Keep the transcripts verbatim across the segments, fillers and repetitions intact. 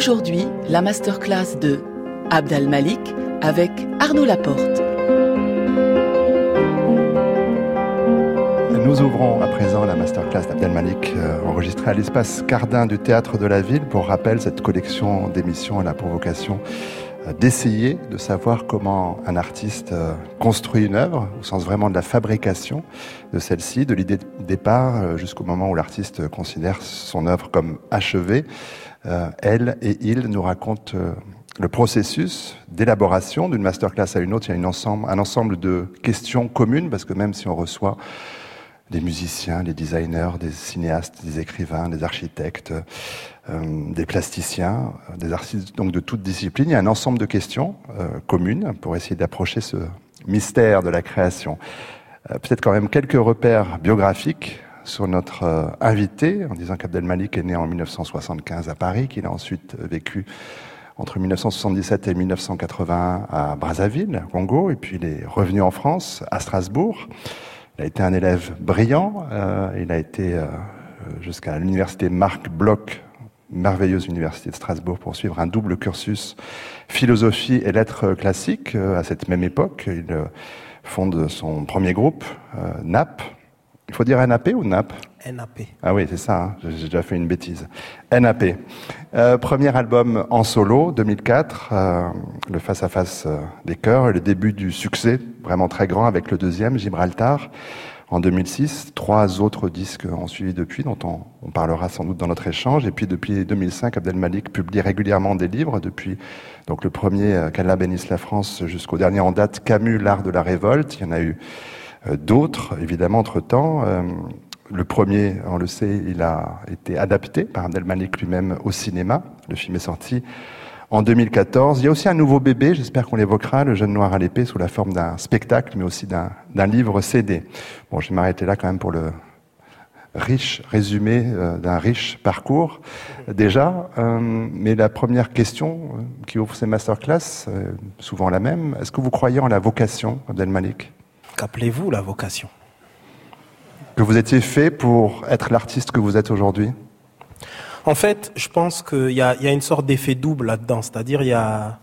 Aujourd'hui, la masterclass de Abd al-Malik avec Arnaud Laporte. Nous ouvrons à présent la masterclass d'Abd al-Malik euh, enregistrée à l'espace Cardin du Théâtre de la Ville. Pour rappel, cette collection d'émissions a la provocation euh, d'essayer de savoir comment un artiste euh, construit une œuvre, au sens vraiment de la fabrication de celle-ci, de l'idée de départ euh, jusqu'au moment où l'artiste considère son œuvre comme achevée. Euh, elle et il nous racontent euh, le processus d'élaboration d'une masterclass à une autre. Il y a une ensemble, un ensemble de questions communes, parce que même si on reçoit des musiciens, des designers, des cinéastes, des écrivains, des architectes, euh, des plasticiens, des artistes donc de toutes disciplines. Il y a un ensemble de questions euh, communes pour essayer d'approcher ce mystère de la création. Euh, peut-être quand même quelques repères biographiques sur notre euh, invité, en disant qu'Abd al-Malik est né en dix-neuf cent soixante-quinze à Paris, qu'il a ensuite vécu entre dix-neuf cent soixante-dix-sept et dix-neuf cent quatre-vingt-un à Brazzaville, Congo, et puis il est revenu en France, à Strasbourg. Il a été un élève brillant, euh, il a été euh, jusqu'à l'université Marc Bloch, merveilleuse université de Strasbourg, pour suivre un double cursus philosophie et lettres classiques. Euh, à cette même époque, il euh, fonde son premier groupe, euh, N A P. Il faut dire N A P ou N A P ? N A P. Ah oui, c'est ça, hein, j'ai déjà fait une bêtise. N A P. Euh, premier album en solo, deux mille quatre, euh, le face-à-face euh, des chœurs, et le début du succès vraiment très grand avec le deuxième, Gibraltar, en deux mille six. Trois autres disques ont suivi depuis, dont on, on parlera sans doute dans notre échange. Et puis depuis deux mille cinq, Abd al-Malik publie régulièrement des livres, depuis donc le premier, euh, Qu'Allah bénisse la France, jusqu'au dernier en date, Camus, l'art de la révolte. Il y en a eu euh, d'autres, évidemment, entre-temps. Euh, Le premier, on le sait, il a été adapté par Abd al-Malik lui-même au cinéma. Le film est sorti en deux mille quatorze. Il y a aussi un nouveau bébé, j'espère qu'on l'évoquera, Le Jeune Noir à l'épée, sous la forme d'un spectacle, mais aussi d'un, d'un livre C D. Bon, je vais m'arrêter là quand même pour le riche résumé euh, d'un riche parcours, déjà. Euh, mais la première question euh, qui ouvre ces masterclass, euh, souvent la même, est-ce que vous croyez en la vocation, Abd al-Malik ? Qu'appelez-vous la vocation ? Que vous étiez fait pour être l'artiste que vous êtes aujourd'hui ? En fait, je pense qu'il y a, il y a une sorte d'effet double là-dedans. C'est-à-dire, il y a...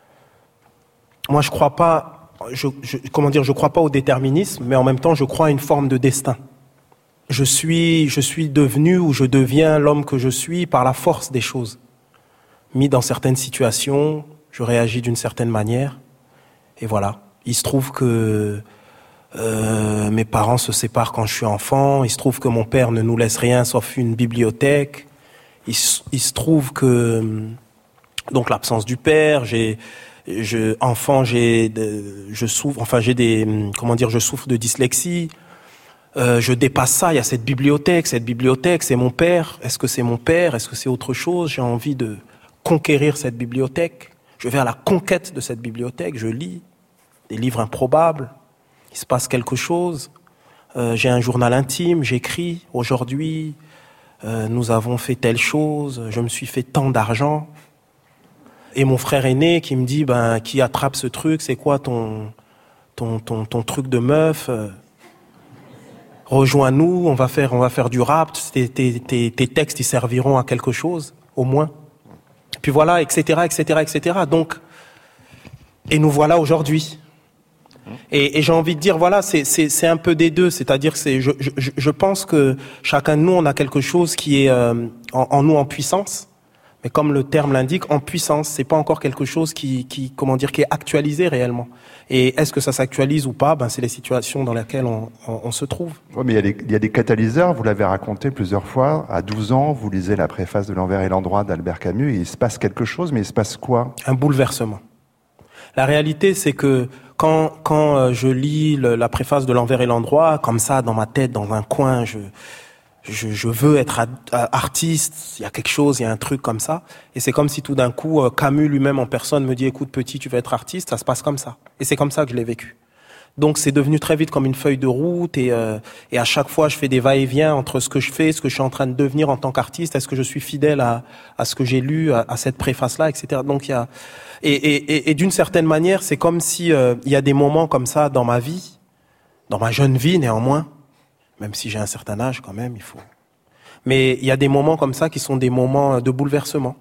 Moi, je crois pas... Je, je, comment dire, je crois pas au déterminisme, mais en même temps, je crois à une forme de destin. Je suis, je suis devenu ou je deviens l'homme que je suis par la force des choses. Mis dans certaines situations, je réagis d'une certaine manière. Et voilà. Il se trouve que... Euh, mes parents se séparent quand je suis enfant. Il se trouve que mon père ne nous laisse rien sauf une bibliothèque. Il, il se trouve que donc l'absence du père. J'ai, je, enfant, j'ai, de, je souffre. Enfin, j'ai des, comment dire, je souffre de dyslexie. Euh, je dépasse ça. Il y a cette bibliothèque. Cette bibliothèque, c'est mon père. Est-ce que c'est mon père ? Est-ce que c'est autre chose ? J'ai envie de conquérir cette bibliothèque. Je vais à la conquête de cette bibliothèque. Je lis des livres improbables. Il se passe quelque chose, euh, j'ai un journal intime, j'écris, aujourd'hui, euh, nous avons fait telle chose, je me suis fait tant d'argent. Et mon frère aîné qui me dit, ben, qui attrape ce truc, c'est quoi ton, ton, ton, ton truc de meuf ? Rejoins-nous, on va faire, on va faire du rap, tes, tes, tes, tes textes, ils serviront à quelque chose, au moins. Puis voilà, et cetera, et cetera, et cetera. Donc, et nous voilà aujourd'hui. Et, et j'ai envie de dire, voilà, c'est, c'est, c'est un peu des deux. C'est-à-dire que c'est, je, je, je pense que chacun de nous, on a quelque chose qui est euh, en, en nous en puissance. Mais comme le terme l'indique, en puissance, c'est pas encore quelque chose qui, qui, comment dire, qui est actualisé réellement. Et est-ce que ça s'actualise ou pas ? Ben, c'est les situations dans lesquelles on, on, on se trouve. Oui, mais il y a des, il y a des catalyseurs. Vous l'avez raconté plusieurs fois. À douze ans, vous lisez la préface de L'Envers et l'Endroit d'Albert Camus. Et il se passe quelque chose, mais il se passe quoi ? Un bouleversement. La réalité, c'est que quand quand euh, je lis le, la préface de L'Envers et l'Endroit, comme ça, dans ma tête, dans un coin, je je, je veux être ad, euh, artiste. Il y a quelque chose, il y a un truc comme ça. Et c'est comme si tout d'un coup, euh, Camus lui-même en personne me dit, écoute petit, tu veux être artiste. Ça se passe comme ça. Et c'est comme ça que je l'ai vécu. Donc c'est devenu très vite comme une feuille de route et euh, et à chaque fois je fais des va-et-vient entre ce que je fais, ce que je suis en train de devenir en tant qu'artiste, est-ce que je suis fidèle à à ce que j'ai lu, à, à cette préface-là, et cetera. Donc il y a et et et, et d'une certaine manière c'est comme si euh, il y a des moments comme ça dans ma vie, dans ma jeune vie néanmoins, même si j'ai un certain âge quand même, il faut. Mais il y a des moments comme ça qui sont des moments de bouleversement.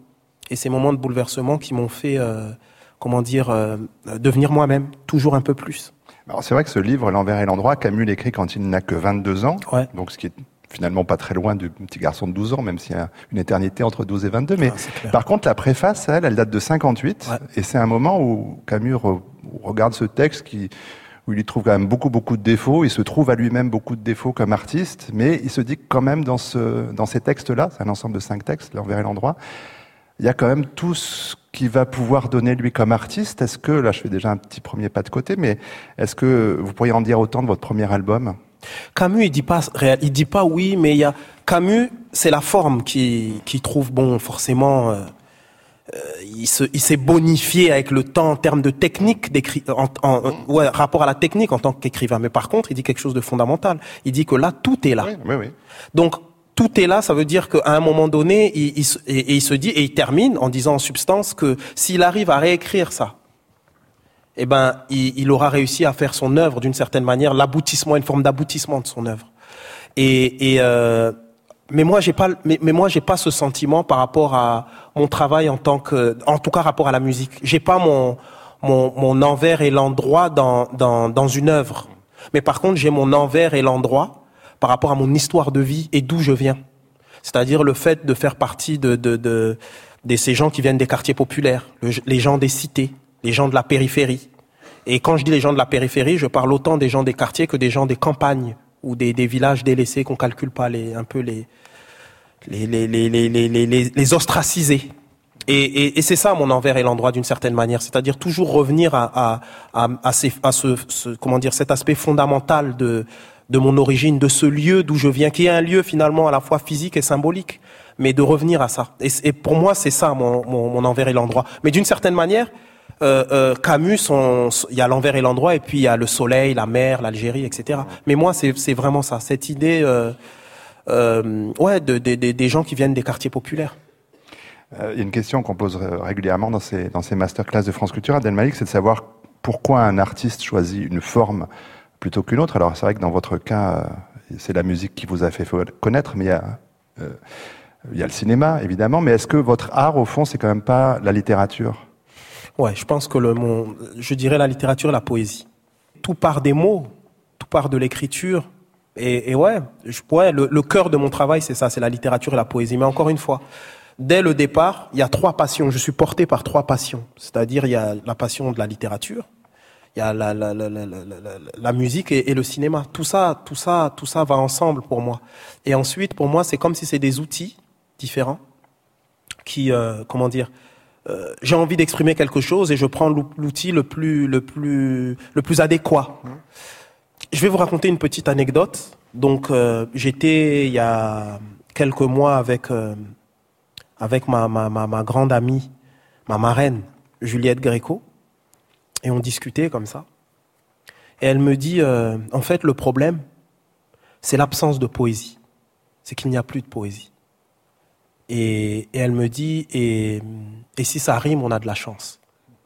Et ces moments de bouleversement qui m'ont fait, euh, comment dire, euh, devenir moi-même, toujours un peu plus. Alors c'est vrai que ce livre, L'envers et l'endroit, Camus l'écrit quand il n'a que vingt-deux ans, ouais. donc ce qui est finalement pas très loin du petit garçon de douze ans, même s'il y a une éternité entre douze et vingt-deux. Mais ah, par contre, la préface, elle, elle date de cinquante-huit, ouais. Et c'est un moment où Camus re- regarde ce texte qui, où il y trouve quand même beaucoup, beaucoup de défauts. Il se trouve à lui-même beaucoup de défauts comme artiste, mais il se dit que quand même dans, ce, dans ces textes-là, c'est un ensemble de cinq textes, L'envers et l'endroit, il y a quand même tout ce qu'il va pouvoir donner lui comme artiste. Est-ce que, là je fais déjà un petit premier pas de côté, mais est-ce que vous pourriez en dire autant de votre premier album ? Camus, il dit pas, il dit pas oui, mais il y a, Camus, c'est la forme qui, qui trouve bon, forcément, euh, euh, il se, il s'est bonifié avec le temps en termes de technique d'écrit, en, en, ouais, rapport à la technique en tant qu'écrivain. Mais par contre, il dit quelque chose de fondamental. Il dit que là, tout est là. Oui, oui, oui. Donc, tout est là, ça veut dire qu'à un moment donné, il, il, et, et il se dit, et il termine en disant en substance que s'il arrive à réécrire ça, eh ben, il, il aura réussi à faire son œuvre d'une certaine manière, l'aboutissement, une forme d'aboutissement de son œuvre. Et, et euh, mais moi, j'ai pas, mais, mais moi, j'ai pas ce sentiment par rapport à mon travail en tant que, en tout cas, rapport à la musique. J'ai pas mon mon, mon envers et l'endroit dans dans dans une œuvre. Mais par contre, j'ai mon envers et l'endroit par rapport à mon histoire de vie et d'où je viens. C'est-à-dire le fait de faire partie de, de, de, de ces gens qui viennent des quartiers populaires, le, les gens des cités, les gens de la périphérie. Et quand je dis les gens de la périphérie, je parle autant des gens des quartiers que des gens des campagnes ou des, des villages délaissés qu'on calcule pas, les, un peu les, les, les, les, les, les, les, les ostracisés. Et, et, et c'est ça mon envers et l'endroit d'une certaine manière, c'est-à-dire toujours revenir à, à, à, à, ces, à ce, ce, comment dire, cet aspect fondamental de de mon origine, de ce lieu d'où je viens, qui est un lieu finalement à la fois physique et symbolique, mais de revenir à ça. Et, et pour moi, c'est ça mon, mon, mon envers et l'endroit. Mais d'une certaine manière, euh, euh, Camus, il y a l'envers et l'endroit, et puis il y a le soleil, la mer, l'Algérie, et cetera. Mais moi, c'est, c'est vraiment ça, cette idée, euh, euh, ouais, de, de, de, des gens qui viennent des quartiers populaires. Euh, il y a une question qu'on pose régulièrement dans ces, dans ces masterclass de France Culture, Abdel Malik, c'est de savoir pourquoi un artiste choisit une forme plutôt qu'une autre. Alors c'est vrai que dans votre cas, c'est la musique qui vous a fait connaître, mais il y a, euh, il y a le cinéma, évidemment. Mais est-ce que votre art, au fond, c'est quand même pas la littérature ? Ouais, je pense que le, mon, je dirais la littérature et la poésie. Tout part des mots, tout part de l'écriture. Et, et ouais, je, ouais le, le cœur de mon travail, c'est ça, c'est la littérature et la poésie. Mais encore une fois, dès le départ, il y a trois passions. Je suis porté par trois passions. C'est-à-dire, il y a la passion de la littérature, il y a la, la, la, la, la, la, la musique et, et le cinéma. Tout ça, tout ça, tout ça va ensemble pour moi. Et ensuite, pour moi, c'est comme si c'est des outils différents qui, euh, comment dire, euh, j'ai envie d'exprimer quelque chose et je prends l'outil le plus, le plus, le plus adéquat. Je vais vous raconter une petite anecdote. Donc, euh, j'étais il y a quelques mois avec euh, avec ma, ma ma ma grande amie, ma marraine Juliette Gréco. Et on discutait comme ça. Et elle me dit, euh, en fait, le problème, c'est l'absence de poésie. C'est qu'il n'y a plus de poésie. Et, et elle me dit, et, et si ça rime, on a de la chance.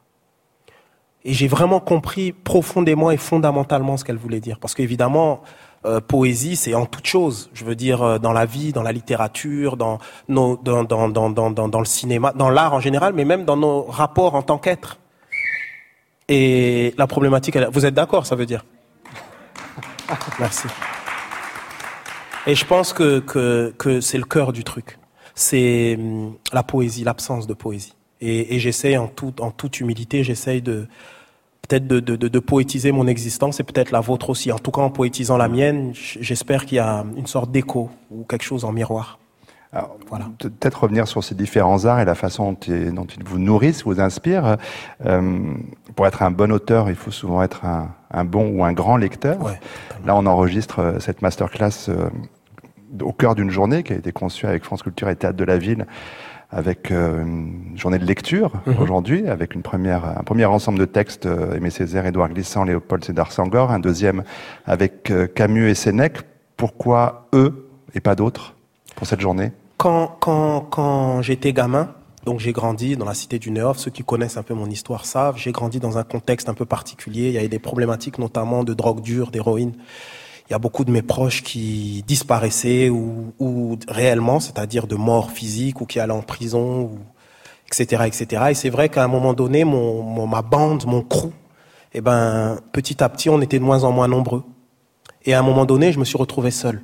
Et j'ai vraiment compris profondément et fondamentalement ce qu'elle voulait dire. Parce qu'évidemment, euh, poésie, c'est en toute chose. Je veux dire, euh, dans la vie, dans la littérature, dans, nos, dans, dans, dans, dans, dans, dans le cinéma, dans l'art en général, mais même dans nos rapports en tant qu'être. Et la problématique, elle, vous êtes d'accord, ça veut dire ? Merci. Et je pense que, que, que c'est le cœur du truc. C'est la poésie, l'absence de poésie. Et, et j'essaie en, tout, en toute humilité, j'essaie de peut-être de, de, de, de poétiser mon existence et peut-être la vôtre aussi. En tout cas, en poétisant la mienne, j'espère qu'il y a une sorte d'écho ou quelque chose en miroir. Alors, voilà. Peut-être revenir sur ces différents arts et la façon dont ils, dont ils vous nourrissent, vous inspirent. Euh, pour être un bon auteur, il faut souvent être un, un bon ou un grand lecteur. Ouais, là, on enregistre cette masterclass euh, au cœur d'une journée qui a été conçue avec France Culture et Théâtre de la Ville, avec euh, une journée de lecture mm-hmm. aujourd'hui, avec une première, un premier ensemble de textes, euh, Aimé Césaire, Édouard Glissant, Léopold Sédar Senghor, un deuxième avec euh, Camus et Sénèque. Pourquoi eux et pas d'autres pour cette journée ? Quand, quand, quand j'étais gamin, donc j'ai grandi dans la cité du Néof, ceux qui connaissent un peu mon histoire savent, j'ai grandi dans un contexte un peu particulier, il y avait des problématiques notamment de drogue dure, d'héroïne. Il y a beaucoup de mes proches qui disparaissaient ou, ou réellement, c'est-à-dire de mort physique ou qui allaient en prison. Ou... et cetera, et cetera. Et c'est vrai qu'à un moment donné, mon, mon ma bande, mon crew, eh ben, petit à petit, on était de moins en moins nombreux. Et à un moment donné, je me suis retrouvé seul.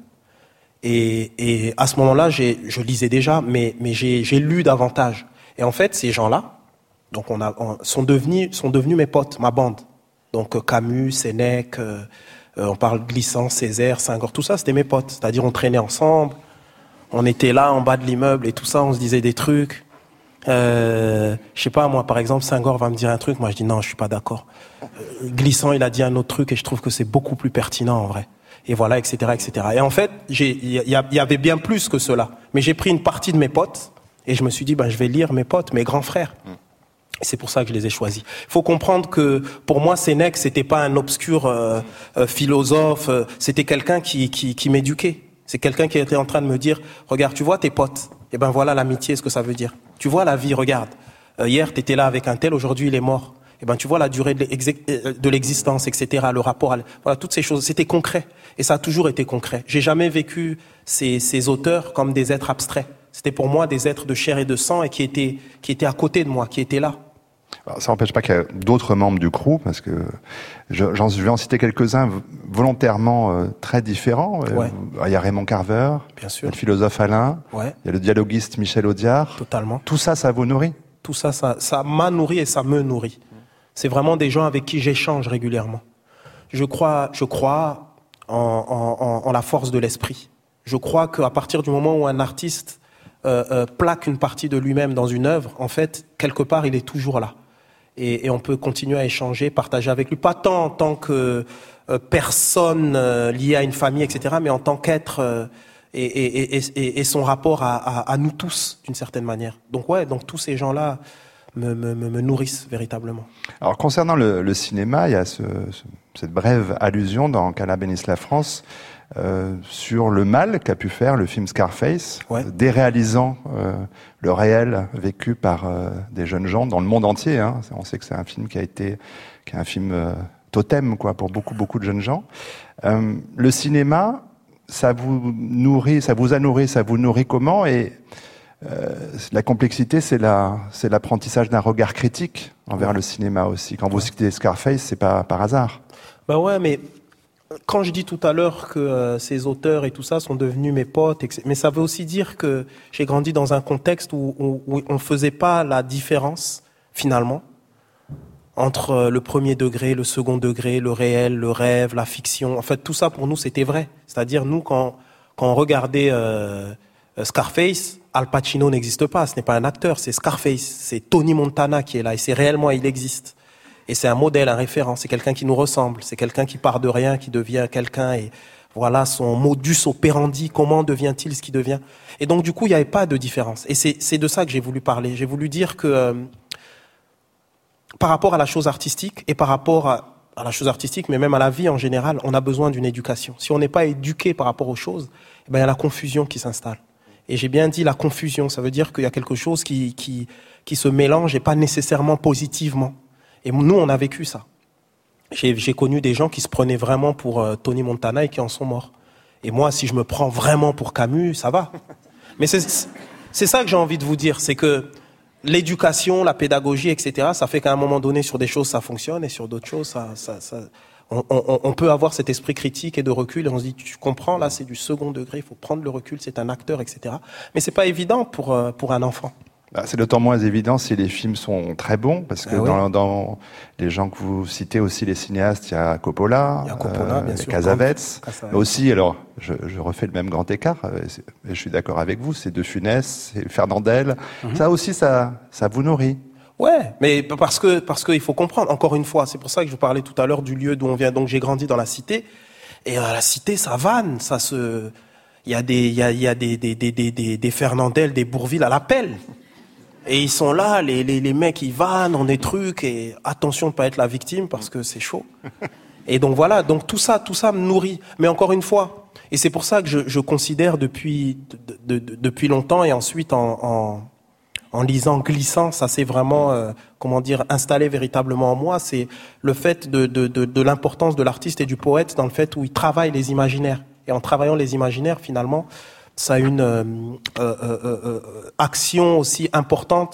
Et, et à ce moment-là, j'ai, je lisais déjà, mais, mais j'ai, j'ai lu davantage. Et en fait, ces gens-là, donc on a, on, sont devenus, sont devenus mes potes, ma bande. Donc Camus, Sénèque, euh, euh, on parle Glissant, Césaire, Senghor, tout ça, c'était mes potes. C'est-à-dire, on traînait ensemble, on était là en bas de l'immeuble et tout ça, on se disait des trucs. Euh, je sais pas, moi, par exemple, Senghor va me dire un truc, moi je dis non, je suis pas d'accord. Euh, Glissant, il a dit un autre truc et je trouve que c'est beaucoup plus pertinent en vrai. Et voilà, et cetera, et cetera. Et en fait, il y, y, y avait bien plus que cela. Mais j'ai pris une partie de mes potes et je me suis dit, ben, je vais lire mes potes, mes grands frères. Et c'est pour ça que je les ai choisis. Il faut comprendre que pour moi, Sénèque, c'était pas un obscur euh, euh, philosophe. Euh, c'était quelqu'un qui, qui, qui m'éduquait. C'est quelqu'un qui était en train de me dire, regarde, tu vois tes potes. Et ben voilà l'amitié, ce que ça veut dire. Tu vois la vie, regarde. Euh, hier, tu étais là avec un tel, aujourd'hui, il est mort. Et ben tu vois la durée de l'existence, et cetera. Le rapport, à, voilà, toutes ces choses. C'était concret. Et ça a toujours été concret. J'ai jamais vécu ces, ces auteurs comme des êtres abstraits. C'était pour moi des êtres de chair et de sang et qui étaient, qui étaient à côté de moi, qui étaient là. Alors, ça n'empêche pas qu'il y a d'autres membres du crew, parce que je, j'en, je vais en citer quelques-uns volontairement euh, très différents. Ouais. Il y a Raymond Carver, bien sûr. Il y a le philosophe Alain, ouais. il y a le dialoguiste Michel Audiard. Totalement. Tout ça, ça vous nourrit ? Tout ça, ça, ça m'a nourri et ça me nourrit. C'est vraiment des gens avec qui j'échange régulièrement. Je crois, je crois en, en, en la force de l'esprit. Je crois qu'à partir du moment où un artiste euh, euh, plaque une partie de lui-même dans une œuvre, en fait, quelque part, il est toujours là. Et, et on peut continuer à échanger, partager avec lui. Pas tant en tant que euh, personne euh, liée à une famille, et cetera, mais en tant qu'être euh, et, et, et, et, et son rapport à, à, à nous tous, d'une certaine manière. Donc ouais, donc tous ces gens-là me, me, me nourrissent véritablement. Alors concernant le, le cinéma, il y a ce, ce, cette brève allusion dans Qu'Allah bénisse la France euh, sur le mal qu'a pu faire le film Scarface, ouais. euh, déréalisant euh, le réel vécu par euh, des jeunes gens dans le monde entier. Hein. On sait que c'est un film qui a été, qui est un film euh, totem quoi pour beaucoup beaucoup de jeunes gens. Euh, le cinéma, ça vous nourrit, ça vous a nourri, ça vous nourrit comment ? Et Euh, la complexité, c'est, la, c'est l'apprentissage d'un regard critique envers le cinéma aussi. Quand vous citez Scarface, c'est pas par hasard. Ben ouais, mais quand je dis tout à l'heure que euh, ces auteurs et tout ça sont devenus mes potes, et que mais ça veut aussi dire que j'ai grandi dans un contexte où, où, où on faisait pas la différence, finalement, entre le premier degré, le second degré, le réel, le rêve, la fiction. En fait, tout ça, pour nous, c'était vrai. C'est-à-dire, nous, quand, quand on regardait euh, Scarface, Al Pacino n'existe pas, ce n'est pas un acteur, c'est Scarface, c'est Tony Montana qui est là, et c'est réellement, il existe. Et c'est un modèle, un référent, c'est quelqu'un qui nous ressemble, c'est quelqu'un qui part de rien, qui devient quelqu'un, et voilà son modus operandi, comment devient-il ce qu'il devient. Et donc du coup, il n'y avait pas de différence. Et c'est, c'est de ça que j'ai voulu parler. J'ai voulu dire que euh, par rapport à la chose artistique, et par rapport à, à la chose artistique, mais même à la vie en général, on a besoin d'une éducation. Si on n'est pas éduqué par rapport aux choses, eh ben, il y a la confusion qui s'installe. Et j'ai bien dit la confusion, ça veut dire qu'il y a quelque chose qui, qui, qui se mélange et pas nécessairement positivement. Et nous, on a vécu ça. J'ai, j'ai connu des gens qui se prenaient vraiment pour euh, Tony Montana et qui en sont morts. Et moi, si je me prends vraiment pour Camus, ça va. Mais c'est, c'est ça que j'ai envie de vous dire, c'est que l'éducation, la pédagogie, et cetera, ça fait qu'à un moment donné, sur des choses, ça fonctionne et sur d'autres choses, ça... ça, ça On, on, on peut avoir cet esprit critique et de recul et on se dit, tu comprends, là c'est du second degré, il faut prendre le recul, c'est un acteur, et cetera. Mais c'est pas évident pour, euh, pour un enfant. Bah, c'est d'autant moins évident si les films sont très bons, parce que ah oui. dans, dans les gens que vous citez aussi, les cinéastes, il y a Coppola, il y a Coppola, euh, bien sûr, Cassavetes, mais aussi, alors je, je refais le même grand écart, et je suis d'accord avec vous, c'est De Funès, c'est Fernandel, mm-hmm. ça aussi ça, ça vous nourrit. Ouais, mais parce que parce qu'il faut comprendre, encore une fois, c'est pour ça que je vous parlais tout à l'heure du lieu d'où on vient. Donc j'ai grandi dans la cité, et à la cité, ça vanne, ça se, il y a des il y a il y a des des des des des Fernandel, des Bourvil à l'appel, et ils sont là, les les les mecs ils vannent, on des trucs, et attention de pas être la victime parce que c'est chaud. Et donc voilà, donc tout ça tout ça me nourrit. Mais encore une fois, et c'est pour ça que je je considère depuis de, de, de, depuis longtemps et ensuite en, en en lisant Glissant, ça s'est vraiment, euh, comment dire, installé véritablement en moi. C'est le fait de, de, de, de l'importance de l'artiste et du poète dans le fait où il travaille les imaginaires. Et en travaillant les imaginaires, finalement, ça a une euh, euh, euh, euh, action aussi importante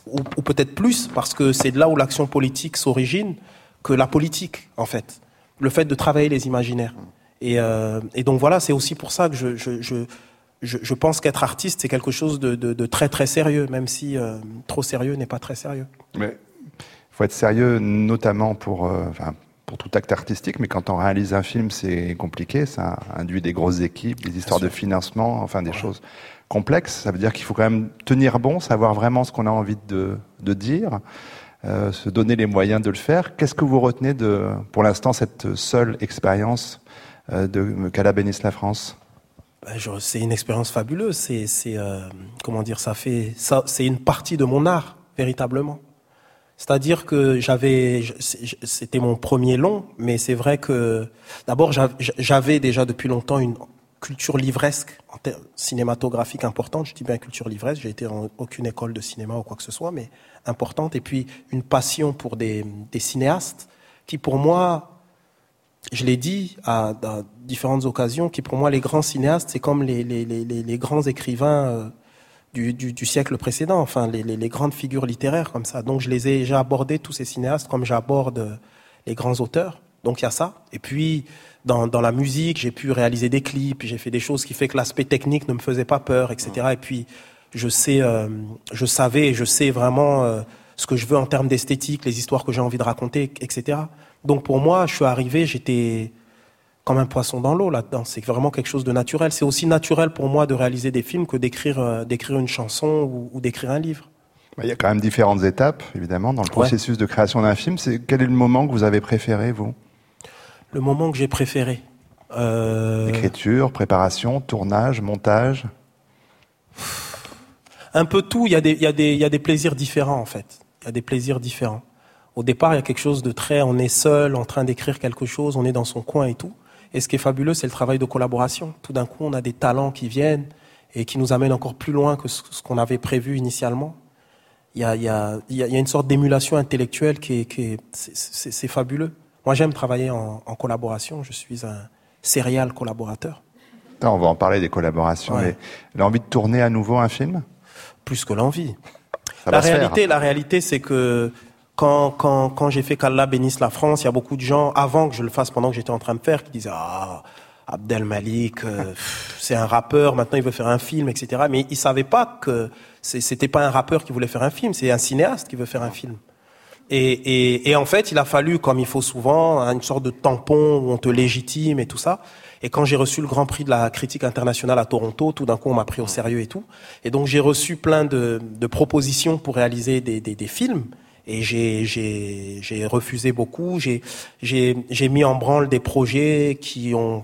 ou, ou peut-être plus, parce que c'est de là où l'action politique s'origine, que la politique, en fait. Le fait de travailler les imaginaires. Et, euh, et donc voilà, c'est aussi pour ça que je, je, je, je, je pense qu'être artiste, c'est quelque chose de, de, de très très sérieux, même si euh, trop sérieux n'est pas très sérieux. Mais il faut être sérieux, notamment pour, euh, enfin, pour tout acte artistique, mais quand on réalise un film, c'est compliqué, ça induit des grosses équipes, des histoires de financement, enfin des ouais. choses complexes. Ça veut dire qu'il faut quand même tenir bon, savoir vraiment ce qu'on a envie de, de dire. Euh, se donner les moyens de le faire. Qu'est-ce que vous retenez de, pour l'instant, cette seule expérience euh, de qu'Allah bénisse la France? Ben, je, c'est une expérience fabuleuse. C'est, c'est euh, comment dire, ça fait, ça, c'est une partie de mon art véritablement. C'est-à-dire que j'avais, c'était mon premier long, mais c'est vrai que d'abord j'avais déjà depuis longtemps une culture livresque, cinématographique importante. Je dis bien culture livresque. J'ai été dans aucune école de cinéma ou quoi que ce soit, mais importante. Et puis une passion pour des, des cinéastes qui, pour moi, je l'ai dit à, à différentes occasions, qui pour moi les grands cinéastes, c'est comme les, les, les, les grands écrivains euh, du, du, du siècle précédent. Enfin, les, les, les grandes figures littéraires comme ça. Donc je les ai, j'ai abordé tous ces cinéastes comme j'aborde les grands auteurs. Donc il y a ça. Et puis Dans, dans la musique, j'ai pu réaliser des clips, j'ai fait des choses qui fait que l'aspect technique ne me faisait pas peur, et cetera. Et puis, je sais, euh, je savais, et je sais vraiment euh, ce que je veux en termes d'esthétique, les histoires que j'ai envie de raconter, et cetera. Donc pour moi, je suis arrivé, j'étais comme un poisson dans l'eau là-dedans. C'est vraiment quelque chose de naturel. C'est aussi naturel pour moi de réaliser des films que d'écrire, euh, d'écrire une chanson ou, ou d'écrire un livre. Il y a quand même différentes étapes, évidemment, dans le processus ouais. de création d'un film. C'est, quel est le moment que vous avez préféré, vous ? Le moment que j'ai préféré. Euh... Écriture, préparation, tournage, montage. Un peu tout. Il y a des, il y a des, il y a des plaisirs différents en fait. Il y a des plaisirs différents. Au départ, il y a quelque chose de très, on est seul, en train d'écrire quelque chose, on est dans son coin et tout. Et ce qui est fabuleux, c'est le travail de collaboration. Tout d'un coup, on a des talents qui viennent et qui nous amènent encore plus loin que ce qu'on avait prévu initialement. Il y a, il y a, il y a une sorte d'émulation intellectuelle qui est, qui est, c'est, c'est, c'est fabuleux. Moi, j'aime travailler en, en collaboration. Je suis un serial collaborateur. On va en parler des collaborations. Ouais. Mais l'envie de tourner à nouveau un film ? Plus que l'envie. La réalité, la réalité, c'est que quand, quand, quand j'ai fait qu'Allah bénisse la France, il y a beaucoup de gens, avant que je le fasse, pendant que j'étais en train de faire, qui disaient « Ah, Abdel Malik, euh, c'est un rappeur, maintenant il veut faire un film, et cetera » Mais ils savaient pas que c'est, c'était pas un rappeur qui voulait faire un film, c'est un cinéaste qui veut faire un film. Et, et, et en fait, il a fallu, comme il faut souvent, une sorte de tampon où on te légitime et tout ça. Et quand j'ai reçu le Grand Prix de la critique internationale à Toronto, tout d'un coup, on m'a pris au sérieux et tout. Et donc, j'ai reçu plein de, de propositions pour réaliser des, des, des films. Et j'ai, j'ai, j'ai refusé beaucoup. J'ai, j'ai, j'ai mis en branle des projets qui ont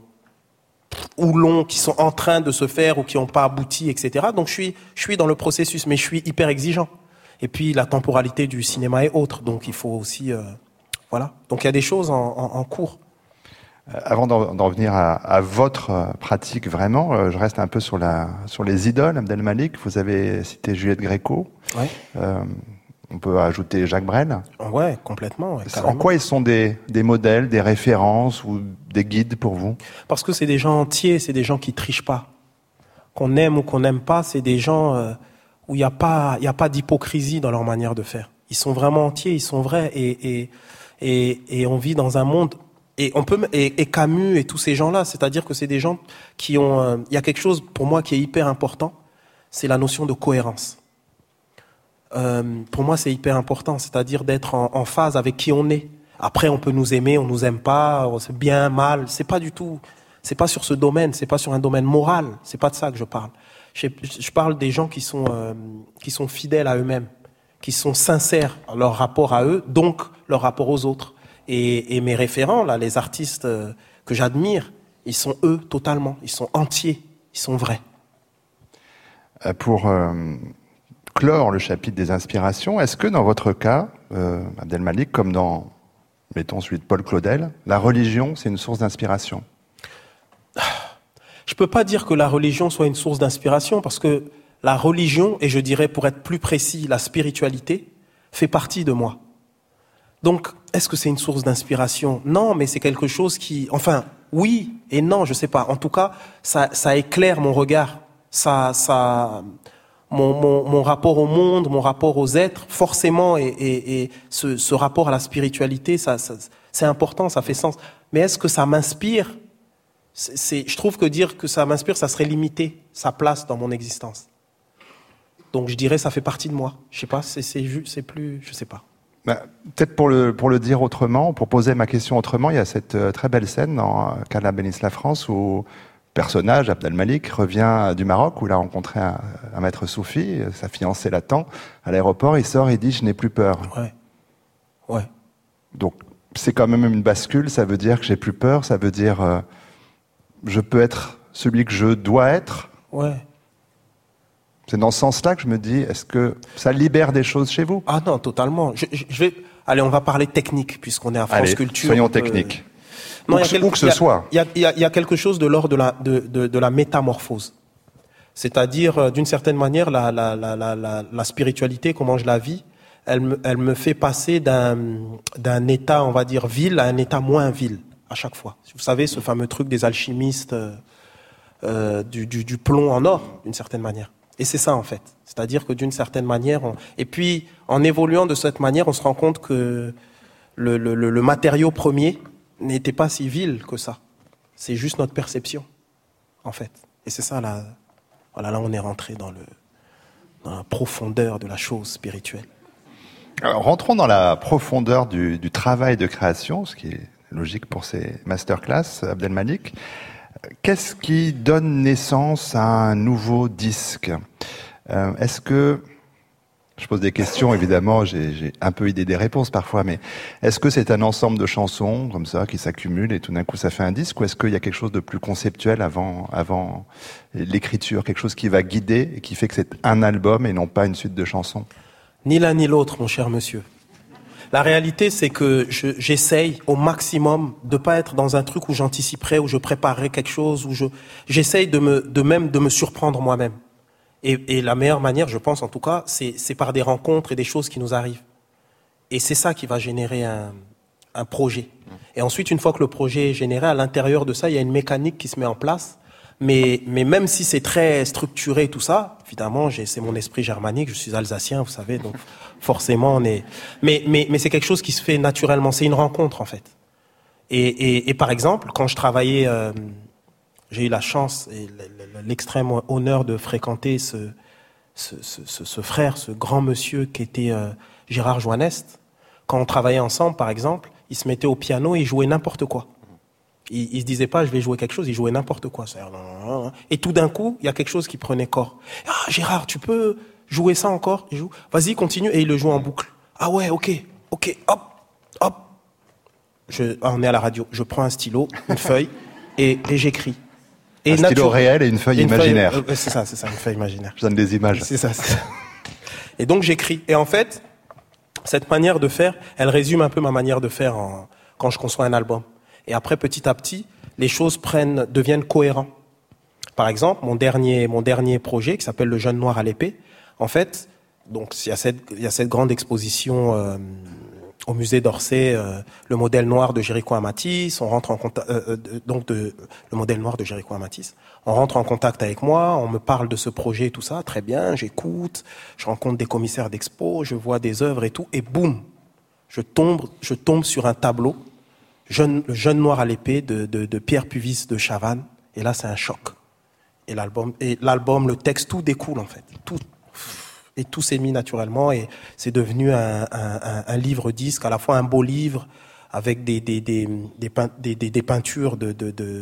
ou longs, qui sont en train de se faire ou qui n'ont pas abouti, et cetera. Donc, je suis, je suis dans le processus, mais je suis hyper exigeant. Et puis la temporalité du cinéma est autre, donc il faut aussi, euh, voilà. Donc il y a des choses en, en, en cours. Euh, avant d'en, d'en venir à, à votre euh, pratique vraiment, euh, je reste un peu sur la sur les idoles. Abdel Malik, vous avez cité Juliette Gréco. Ouais. Euh, on peut ajouter Jacques Brel. Ouais, complètement. Ouais, en quoi ils sont des des modèles, des références ou des guides pour vous ? Parce que c'est des gens entiers, c'est des gens qui trichent pas. Qu'on aime ou qu'on n'aime pas, c'est des gens euh, où il n'y a pas, il y a pas d'hypocrisie dans leur manière de faire. Ils sont vraiment entiers, ils sont vrais, et et et, et on vit dans un monde, et on peut et, et Camus et tous ces gens-là, c'est-à-dire que c'est des gens qui ont, euh, il y a quelque chose pour moi qui est hyper important, c'est la notion de cohérence. Euh, pour moi, c'est hyper important, c'est-à-dire d'être en, en phase avec qui on est. Après, on peut nous aimer, on nous aime pas, c'est bien, mal, c'est pas du tout, c'est pas sur ce domaine, c'est pas sur un domaine moral, c'est pas de ça que je parle. Je, je parle des gens qui sont, euh, qui sont fidèles à eux-mêmes, qui sont sincères à leur rapport à eux, donc leur rapport aux autres. Et, et mes référents, là, les artistes euh, que j'admire, ils sont eux totalement, ils sont entiers, ils sont vrais. Pour euh, clore le chapitre des inspirations, est-ce que dans votre cas, euh, Abdel Malik, comme dans, mettons celui de Paul Claudel, la religion, c'est une source d'inspiration ? Je peux pas dire que la religion soit une source d'inspiration, parce que la religion, et je dirais pour être plus précis, la spiritualité, fait partie de moi. Donc, est-ce que c'est une source d'inspiration ? Non, mais c'est quelque chose qui, enfin, oui et non, je sais pas. En tout cas, ça, ça éclaire mon regard. Ça, ça, mon, mon, mon rapport au monde, mon rapport aux êtres, forcément, et, et, et ce, ce rapport à la spiritualité, ça, ça, c'est important, ça fait sens. Mais est-ce que ça m'inspire ? c'est, c'est, Je trouve que dire que ça m'inspire, ça serait limiter sa place dans mon existence. Donc je dirais ça fait partie de moi. Je sais pas, c'est, c'est, c'est plus, je sais pas. Bah, peut-être pour le, pour le dire autrement, pour poser ma question autrement, il y a cette euh, très belle scène dans Qu'Allah bénisse la France où le personnage, Abdel Malik, revient du Maroc où il a rencontré un, un maître soufi, sa fiancée l'attend à l'aéroport, il sort et dit « je n'ai plus peur ». Ouais, ouais. Donc c'est quand même une bascule, ça veut dire que j'ai plus peur, ça veut dire euh, je peux être celui que je dois être. Ouais. C'est dans ce sens-là que je me dis, est-ce que ça libère des choses chez vous ? Ah non, totalement. Je, je, je vais, allez, on va parler technique puisqu'on est à France Allez, Culture. soyons euh, techniques. Non, où, il y a que, quelque, où que ce il y a, soit. Il y a, il y a, il y a quelque chose de l'ordre de la, de, de, de la métamorphose. C'est-à-dire, euh, d'une certaine manière, la, la, la, la, la, la spiritualité, comment je la vis, elle me, elle me fait passer d'un, d'un état, on va dire, vil à un état moins vil, à chaque fois. Vous savez, ce fameux truc des alchimistes, euh, euh, du, du, du plomb en or, d'une certaine manière. Et c'est ça, en fait. C'est-à-dire que d'une certaine manière, on... et puis en évoluant de cette manière, on se rend compte que le, le, le matériau premier n'était pas si vil que ça. C'est juste notre perception, en fait. Et c'est ça, là, voilà, là on est rentré dans, le, dans la profondeur de la chose spirituelle. Alors, rentrons dans la profondeur du, du travail de création, ce qui est logique pour ces masterclass, Abdel Malik. Qu'est-ce qui donne naissance à un nouveau disque ? Euh, est-ce que, je pose des questions, évidemment, j'ai, j'ai un peu idée des réponses parfois, mais est-ce que c'est un ensemble de chansons, comme ça, qui s'accumulent et tout d'un coup ça fait un disque, ou est-ce qu'il y a quelque chose de plus conceptuel avant, avant l'écriture, quelque chose qui va guider et qui fait que c'est un album et non pas une suite de chansons ? Ni l'un ni l'autre, mon cher monsieur. La réalité, c'est que je, j'essaye au maximum de pas être dans un truc où j'anticiperais, où je préparerais quelque chose, où je, j'essaye de me, de même, de me surprendre moi-même. Et, et la meilleure manière, je pense en tout cas, c'est, c'est par des rencontres et des choses qui nous arrivent. Et c'est ça qui va générer un, un projet. Et ensuite, une fois que le projet est généré, à l'intérieur de ça, il y a une mécanique qui se met en place. Mais, mais même si c'est très structuré tout ça, évidemment, j'ai, c'est mon esprit germanique, je suis alsacien, vous savez, donc forcément on est... Mais, mais, mais c'est quelque chose qui se fait naturellement, c'est une rencontre en fait. Et, et, et par exemple, quand je travaillais, euh, j'ai eu la chance et l'extrême honneur de fréquenter ce, ce, ce, ce, ce frère, ce grand monsieur qui était euh, Gérard Joannest. Quand on travaillait ensemble, par exemple, il se mettait au piano et il jouait n'importe quoi. Il, il se disait pas, je vais jouer quelque chose, il jouait n'importe quoi. Et tout d'un coup, il y a quelque chose qui prenait corps. Ah, Gérard, tu peux jouer ça encore ? Il joue. Vas-y, continue. Et il le joue en boucle. Ah ouais, ok, ok, hop, hop. Je, ah, on est à la radio. Je prends un stylo, une feuille, et, et j'écris. Et un stylo réel et une feuille et une imaginaire. Feuille, euh, c'est ça, c'est ça, une feuille imaginaire. Je donne des images. C'est ça, c'est ça. Et donc j'écris. Et en fait, cette manière de faire, elle résume un peu ma manière de faire en, quand je conçois un album. Et après, petit à petit, les choses prennent, deviennent cohérentes. Par exemple, mon dernier, mon dernier projet, qui s'appelle Le Jeune Noir à l'épée, en fait, donc il y a cette, il y a cette grande exposition euh, au musée d'Orsay, euh, le modèle noir de Jéricho Amatis. On rentre en contact, euh, donc de le modèle noir de Jéricho Amatis. On rentre en contact avec moi, on me parle de ce projet et tout ça, très bien. J'écoute, je rencontre des commissaires d'expo, je vois des œuvres et tout, et boum, je tombe, je tombe sur un tableau. Jeune, le Jeune Noir à l'épée de, de, de Pierre Puvis de Chavannes. Et là, c'est un choc. Et l'album, et l'album, le texte, tout découle, en fait. Tout, et tout s'est mis naturellement. Et c'est devenu un, un, un, un livre-disque, à la fois un beau livre, avec des, des, des, des, des, des, des peintures de, de, de,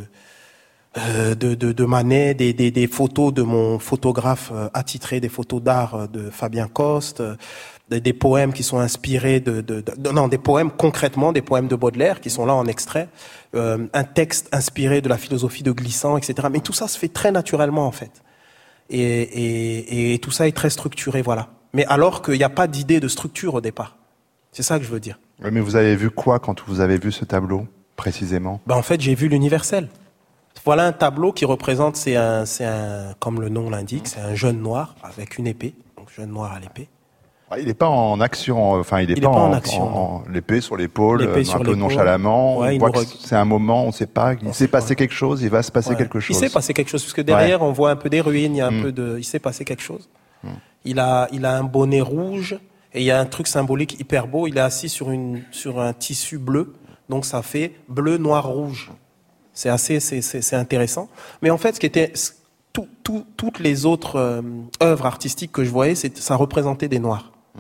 euh, de, de, de Manet, des, des, des photos de mon photographe attitré, des photos d'art de Fabien Coste, Des, des poèmes qui sont inspirés de, de, de... Non, des poèmes concrètement, des poèmes de Baudelaire qui sont là en extrait. Euh, un texte inspiré de la philosophie de Glissant, et cetera. Mais tout ça se fait très naturellement, en fait. Et, et, et tout ça est très structuré, voilà. Mais alors qu'il n'y a pas d'idée de structure au départ. C'est ça que je veux dire. Oui, mais vous avez vu quoi quand vous avez vu ce tableau, précisément ? Ben, en fait, j'ai vu l'universel. Voilà un tableau qui représente, c'est un, c'est un, comme le nom l'indique, c'est un jeune noir avec une épée. Donc, jeune noir à l'épée. Il n'est pas en action, enfin il n'est pas, pas en, en action. En, en, l'épée sur l'épaule, l'épée un sur peu l'épaule. nonchalamment. Ouais, on voit que c'est un moment, on ne sait pas. Il s'est passé quelque chose, il va se passer ouais. quelque chose. Il s'est passé quelque chose, parce que derrière, ouais. on voit un peu des ruines, il y a un mmh. peu de. Il s'est passé quelque chose. Mmh. il a, il a un bonnet rouge et il y a un truc symbolique hyper beau. Il est assis sur, une, sur un tissu bleu, donc ça fait bleu, noir, rouge. C'est assez, c'est, c'est, c'est intéressant. Mais en fait, ce qui était, tout, tout, toutes les autres euh, œuvres artistiques que je voyais, c'est, ça représentait des noirs. Mmh.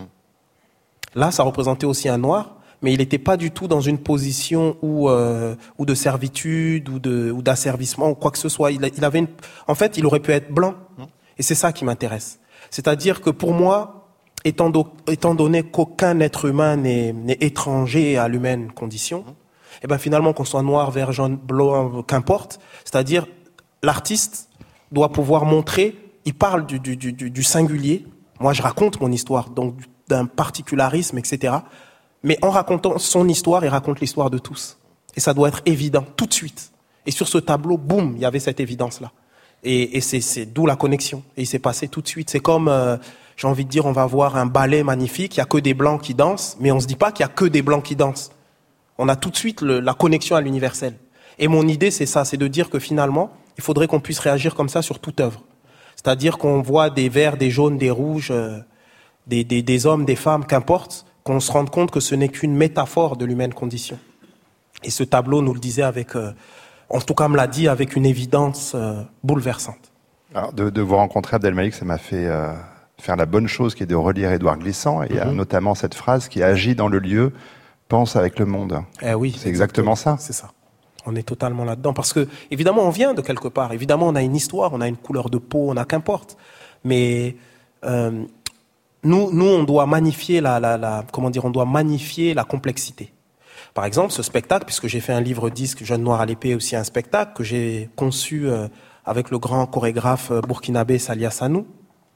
Là, ça représentait aussi un noir, mais il n'était pas du tout dans une position où, euh, ou de servitude ou, de, ou d'asservissement ou quoi que ce soit. Il, il avait une, en fait, il aurait pu être blanc. Mmh. Et c'est ça qui m'intéresse. C'est-à-dire que pour moi, étant, do, étant donné qu'aucun être humain n'est, n'est étranger à l'humaine condition, mmh. et ben finalement, qu'on soit noir, vert, jaune, blanc, qu'importe, c'est-à-dire l'artiste doit pouvoir montrer, il parle du, du, du, du singulier. Moi, je raconte mon histoire, donc d'un particularisme, et cetera. Mais en racontant son histoire, il raconte l'histoire de tous. Et ça doit être évident, tout de suite. Et sur ce tableau, boum, il y avait cette évidence-là. Et, et c'est, c'est d'où la connexion. Et il s'est passé tout de suite. C'est comme, euh, j'ai envie de dire, on va voir un ballet magnifique, il n'y a que des blancs qui dansent, mais on ne se dit pas qu'il n'y a que des blancs qui dansent. On a tout de suite le, la connexion à l'universel. Et mon idée, c'est ça, c'est de dire que finalement, il faudrait qu'on puisse réagir comme ça sur toute œuvre. C'est-à-dire qu'on voit des verts, des jaunes, des rouges, euh, des, des, des hommes, des femmes, qu'importe, qu'on se rende compte que ce n'est qu'une métaphore de l'humaine condition. Et ce tableau nous le disait avec, euh, en tout cas me l'a dit avec une évidence euh, bouleversante. Alors, de, de vous rencontrer, Abdelmalik, ça m'a fait euh, faire la bonne chose qui est de relire Édouard Glissant. Et il y a notamment cette phrase qui agit dans le lieu, pense avec le monde. Eh oui, c'est exactement, exactement ça. C'est ça. On est totalement là-dedans. Parce que, évidemment, on vient de quelque part. Évidemment, on a une histoire, on a une couleur de peau, on a qu'importe. Mais euh, nous, nous, on doit magnifier la, la, la, comment dire, on doit magnifier la complexité. Par exemple, ce spectacle, puisque j'ai fait un livre-disque, Jeune Noir à l'épée, aussi un spectacle que j'ai conçu euh, avec le grand chorégraphe burkinabé Salia Sanou.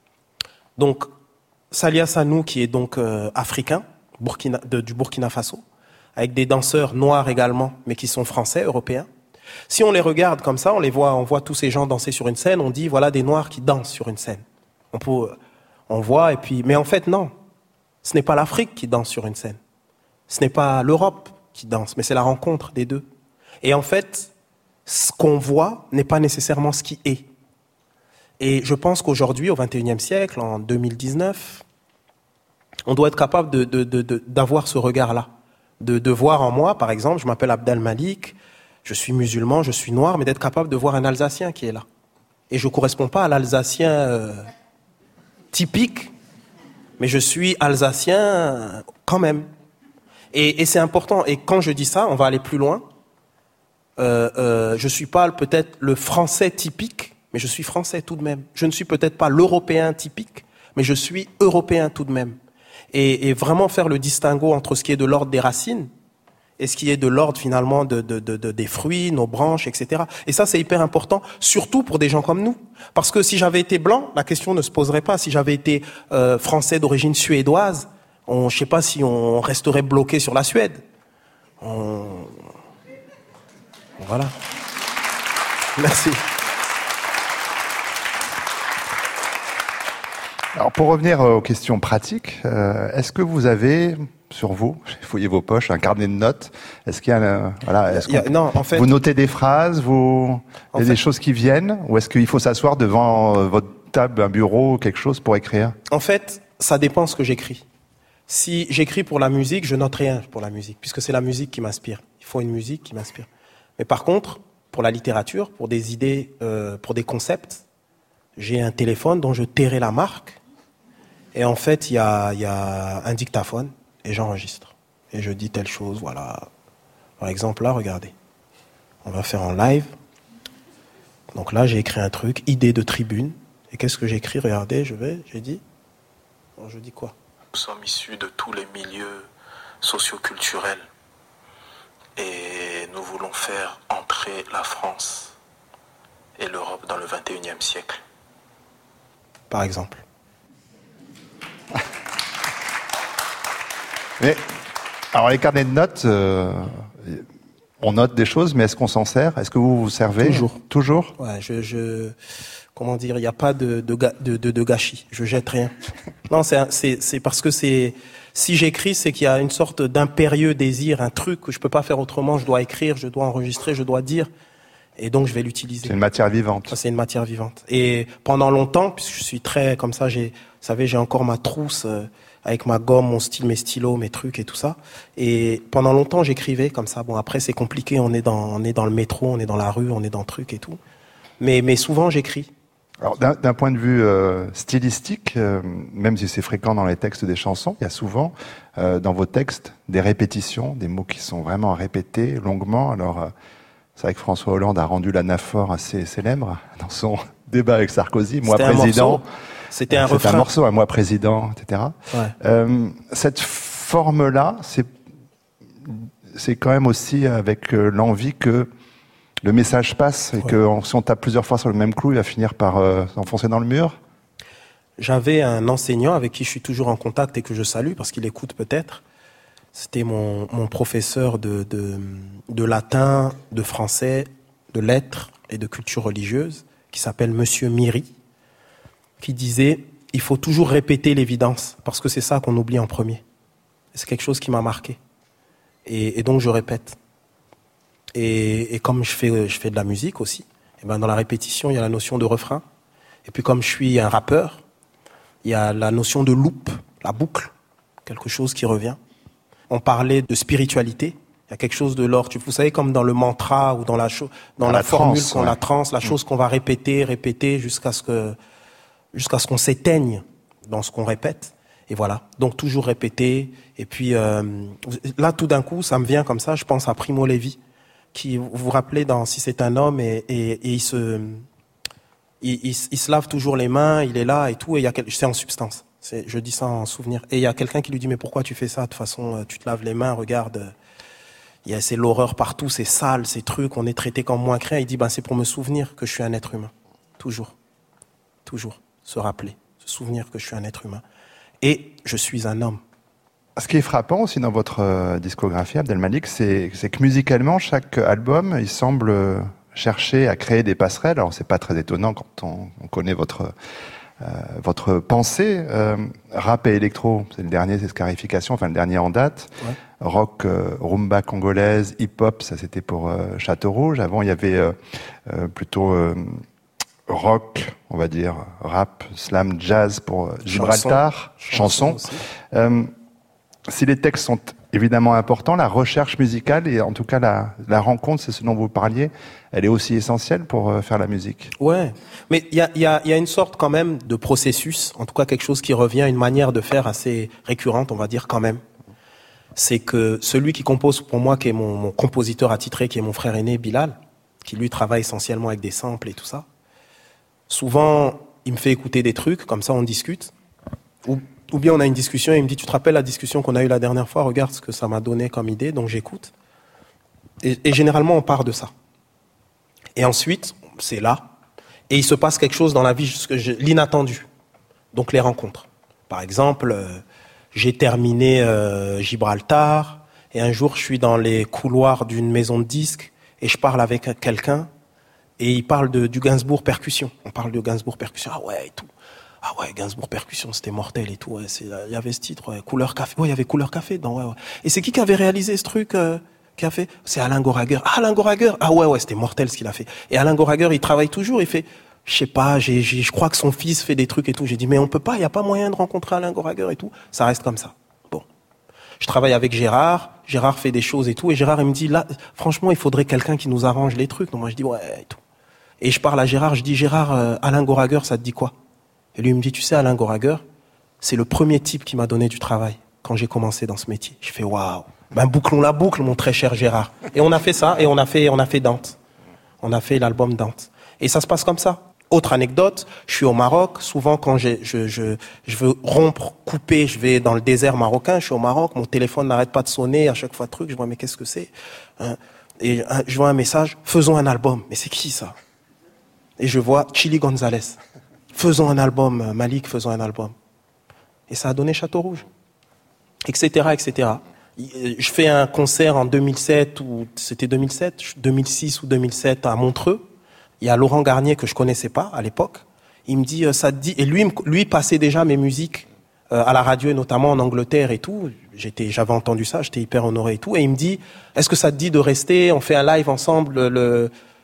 Donc, Salia Sanou, qui est donc euh, africain, Burkina, de, du Burkina Faso, avec des danseurs noirs également, mais qui sont français, européens. Si on les regarde comme ça, on les voit, on voit tous ces gens danser sur une scène, on dit, voilà des noirs qui dansent sur une scène. On peut, on voit, et puis, mais en fait, non. Ce n'est pas l'Afrique qui danse sur une scène. Ce n'est pas l'Europe qui danse, mais c'est la rencontre des deux. Et en fait, ce qu'on voit n'est pas nécessairement ce qui est. Et je pense qu'aujourd'hui, au vingt et unième siècle, en deux mille dix-neuf, on doit être capable de, de, de, de, d'avoir ce regard-là. De, de voir en moi, par exemple, je m'appelle Abdelmalik, je suis musulman, je suis noir, mais d'être capable de voir un Alsacien qui est là. Et je ne corresponds pas à l'Alsacien euh, typique, mais je suis Alsacien quand même. Et, et c'est important. Et quand je dis ça, on va aller plus loin. Euh, euh, je ne suis pas peut-être le Français typique, mais je suis Français tout de même. Je ne suis peut-être pas l'Européen typique, mais je suis Européen tout de même. Et, et vraiment faire le distinguo entre ce qui est de l'ordre des racines et ce qui est de l'ordre finalement de, de, de, de, des fruits, nos branches, et cetera. Et ça, c'est hyper important, surtout pour des gens comme nous. Parce que si j'avais été blanc, la question ne se poserait pas. Si j'avais été euh, français d'origine suédoise, on, je ne sais pas si on resterait bloqué sur la Suède. On... Voilà. Merci. Alors pour revenir aux questions pratiques, euh, est-ce que vous avez sur vous, fouillez vos poches, un carnet de notes? Est-ce qu'il y a, euh, voilà, est-ce que non, en fait, vous notez des phrases, vous, il y a fait, des choses qui viennent, ou est-ce qu'il faut s'asseoir devant euh, votre table, un bureau, quelque chose pour écrire? En fait, ça dépend ce que j'écris. Si j'écris pour la musique, je note rien pour la musique, puisque c'est la musique qui m'inspire. Il faut une musique qui m'inspire. Mais par contre, pour la littérature, pour des idées, euh, pour des concepts, j'ai un téléphone dont je tairai la marque. Et en fait, il y a, y a un dictaphone et j'enregistre. Et je dis telle chose, voilà. Par exemple, là, regardez. On va faire en live. Donc là, j'ai écrit un truc, idée de tribune. Et qu'est-ce que j'ai écrit? Regardez, je vais, j'ai dit. Bon, je dis quoi? Nous sommes issus de tous les milieux socioculturels. Et nous voulons faire entrer la France et l'Europe dans le vingt et unième siècle. Par exemple. Mais, alors les carnets de notes, euh, on note des choses, mais est-ce qu'on s'en sert? Est-ce que vous vous servez? Toujours. Toujours? Ouais, je, je, comment dire, il n'y a pas de, de, de, de, de gâchis. Je jette rien. Non, c'est, c'est, c'est parce que c'est, si j'écris, c'est qu'il y a une sorte d'impérieux désir, un truc que je peux pas faire autrement. Je dois écrire, je dois enregistrer, je dois dire. Et donc, je vais l'utiliser. C'est une matière vivante. Ça, c'est une matière vivante. Et pendant longtemps, puisque je suis très comme ça, j'ai, vous savez, j'ai encore ma trousse euh, avec ma gomme, mon style, mes stylos, mes trucs et tout ça. Et pendant longtemps, j'écrivais comme ça. Bon, après, c'est compliqué. On est dans, on est dans le métro, on est dans la rue, on est dans le truc et tout. Mais, mais souvent, j'écris. Alors, d'un, d'un point de vue euh, stylistique, euh, même si c'est fréquent dans les textes des chansons, il y a souvent euh, dans vos textes des répétitions, des mots qui sont vraiment répétés longuement. Alors, euh, c'est vrai que François Hollande a rendu l'anaphore assez célèbre dans son débat avec Sarkozy. Moi, C'était président. Un morceau. C'était un c'est refrain. un morceau, un moi président, et cetera. Ouais. Euh, cette forme-là, c'est, c'est quand même aussi avec euh, l'envie que le message passe et ouais. que si on tape plusieurs fois sur le même clou, il va finir par euh, s'enfoncer dans le mur. J'avais un enseignant avec qui je suis toujours en contact et que je salue parce qu'il écoute peut-être. C'était mon, mon professeur de, de, de latin, de français, de lettres et de culture religieuse, qui s'appelle Monsieur Miri, qui disait « Il faut toujours répéter l'évidence, parce que c'est ça qu'on oublie en premier. » C'est quelque chose qui m'a marqué. Et, et donc je répète. Et, et comme je fais, je fais de la musique aussi, et ben dans la répétition, il y a la notion de refrain. Et puis comme je suis un rappeur, il y a la notion de loop, la boucle, quelque chose qui revient. On parlait de spiritualité. Il y a quelque chose de l'ordre. Vous savez, comme dans le mantra ou dans la, cho- dans, dans la, la formule, trance, qu'on, ouais. la transe, la mmh. chose qu'on va répéter, répéter jusqu'à ce que, jusqu'à ce qu'on s'éteigne dans ce qu'on répète. Et voilà. Donc toujours répéter. Et puis euh, là, tout d'un coup, ça me vient comme ça. Je pense à Primo Levi, qui, vous vous rappelez, dans Si c'est un homme, et, et, et il se, il, il, il se lave toujours les mains. Il est là et tout. Et il y a quelque, c'est en substance. C'est, je dis ça en souvenir. Et il y a quelqu'un qui lui dit, mais pourquoi tu fais ça? De toute façon, tu te laves les mains, regarde, il y a, c'est l'horreur partout, c'est sale, ces trucs, on est traité comme moins craint. Il dit, ben, c'est pour me souvenir que je suis un être humain. Toujours. Toujours. Se rappeler. Se souvenir que je suis un être humain. Et je suis un homme. Ce qui est frappant aussi dans votre euh, discographie, Abdel Malik, c'est, c'est que musicalement, chaque album, il semble chercher à créer des passerelles. Alors, c'est pas très étonnant quand on, on connaît votre... Euh, votre pensée, euh, rap et électro, c'est le dernier, c'est Scarification, enfin le dernier en date. Ouais. Rock, euh, rumba congolaise, hip-hop, ça c'était pour euh, Château Rouge. Avant, il y avait euh, euh, plutôt euh, rock, on va dire, rap, slam, jazz pour euh, Gibraltar, chanson. chanson. Euh, si les textes sont évidemment importants, la recherche musicale et en tout cas la, la rencontre, c'est ce dont vous parliez, elle est aussi essentielle pour euh, faire la musique. Ouais, mais il y a, y, a, y a une sorte quand même de processus, en tout cas quelque chose qui revient, une manière de faire assez récurrente, on va dire quand même. C'est que celui qui compose pour moi, qui est mon, mon compositeur attitré, qui est mon frère aîné Bilal, qui lui travaille essentiellement avec des samples et tout ça, souvent il me fait écouter des trucs, comme ça on discute, ou Ou bien on a une discussion et il me dit, tu te rappelles la discussion qu'on a eue la dernière fois, regarde ce que ça m'a donné comme idée, donc j'écoute. Et, et généralement, on part de ça. Et ensuite, c'est là. Et il se passe quelque chose dans la vie, l'inattendu. Donc les rencontres. Par exemple, euh, j'ai terminé euh, Gibraltar, et un jour, je suis dans les couloirs d'une maison de disques, et je parle avec quelqu'un, et il parle de, du Gainsbourg Percussion. On parle de Gainsbourg Percussion, ah ouais, et tout. Ah ouais, Gainsbourg Percussion, c'était mortel et tout. Ouais, c'est, il y avait ce titre, ouais, Couleur Café. Ouais, il y avait Couleur Café dedans. Ouais, ouais. Et c'est qui qui avait réalisé ce truc euh, qui a fait? C'est Alain Goraguer. Ah, Alain Goraguer. Ah ouais, ouais, c'était mortel ce qu'il a fait. Et Alain Goraguer, il travaille toujours. Il fait, je sais pas, j'ai, j'ai, je crois que son fils fait des trucs et tout. J'ai dit, mais on peut pas. Il y a pas moyen de rencontrer Alain Goraguer et tout. Ça reste comme ça. Bon, je travaille avec Gérard. Gérard fait des choses et tout. Et Gérard, il me dit, là, franchement, il faudrait quelqu'un qui nous arrange les trucs. Donc moi, je dis, ouais, et tout. Et je parle à Gérard. Je dis, Gérard, euh, Alain Goraguer, ça te dit quoi? Et lui, il me dit, tu sais, Alain Goraguer, c'est le premier type qui m'a donné du travail quand j'ai commencé dans ce métier. Je fais, waouh. Ben, bouclons la boucle, mon très cher Gérard. Et on a fait ça, et on a fait, on a fait Dante. On a fait l'album Dante. Et ça se passe comme ça. Autre anecdote, je suis au Maroc. Souvent, quand j'ai, je, je, je veux rompre, couper, je vais dans le désert marocain, je suis au Maroc, mon téléphone n'arrête pas de sonner, à chaque fois truc, je vois, mais qu'est-ce que c'est? Hein? Et hein, je vois un message, faisons un album. Mais c'est qui ça? Et je vois Chili Gonzalez. Faisons un album, Malik, faisons un album. Et ça a donné Château Rouge, et cetera, et cetera. Je fais un concert en deux mille sept, ou c'était deux mille sept, deux mille six ou deux mille sept à Montreux. Il y a Laurent Garnier que je connaissais pas à l'époque. Il me dit, ça te dit, et lui, lui passait déjà mes musiques à la radio, et notamment en Angleterre et tout. J'étais, j'avais entendu ça, j'étais hyper honoré et tout. Et il me dit, est-ce que ça te dit de rester? On fait un live ensemble le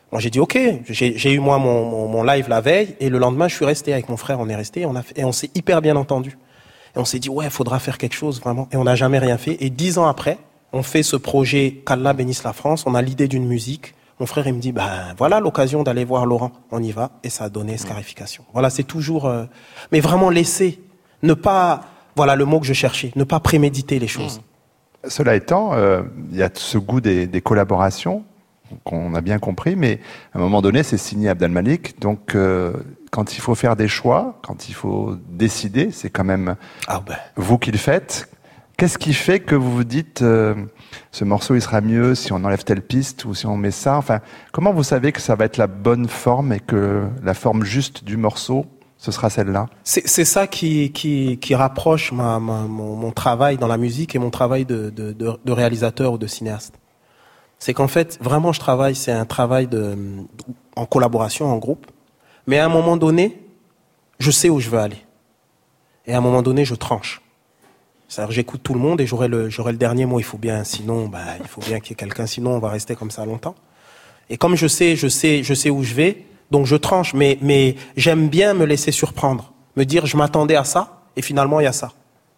Moi, j'ai dit OK. J'ai, j'ai eu moi mon, mon, mon live la veille et le lendemain, je suis resté avec mon frère. On est resté, on a fait, et on s'est hyper bien entendu. Et on s'est dit ouais, faudra faire quelque chose vraiment. Et on n'a jamais rien fait. Et dix ans après, on fait ce projet qu'Allah bénisse la France. On a l'idée d'une musique. Mon frère, il me dit ben voilà l'occasion d'aller voir Laurent. On y va et ça a donné Scarification. Voilà, c'est toujours, euh, mais vraiment laisser, ne pas, voilà le mot que je cherchais, ne pas préméditer les choses. Cela étant, euh, il y a ce goût des, des collaborations qu'on a bien compris, mais à un moment donné, c'est signé Abd al-Malik. Donc, euh, quand il faut faire des choix, quand il faut décider, c'est quand même ah ben. vous qui le faites. Qu'est-ce qui fait que vous vous dites euh, ce morceau il sera mieux si on enlève telle piste ou si on met ça? Enfin, comment vous savez que ça va être la bonne forme et que la forme juste du morceau ce sera celle-là? C'est, c'est ça qui, qui, qui rapproche ma, ma, mon, mon travail dans la musique et mon travail de, de, de, de réalisateur ou de cinéaste. C'est qu'en fait, vraiment, je travaille, c'est un travail de, en collaboration, en groupe. Mais à un moment donné, je sais où je veux aller. Et à un moment donné, je tranche. C'est-à-dire, j'écoute tout le monde et j'aurai le, j'aurai le dernier mot. Il faut bien, sinon, bah, il faut bien qu'il y ait quelqu'un, sinon on va rester comme ça longtemps. Et comme je sais, je sais, je sais où je vais, donc je tranche, mais, mais j'aime bien me laisser surprendre, me dire je m'attendais à ça et finalement il y a ça.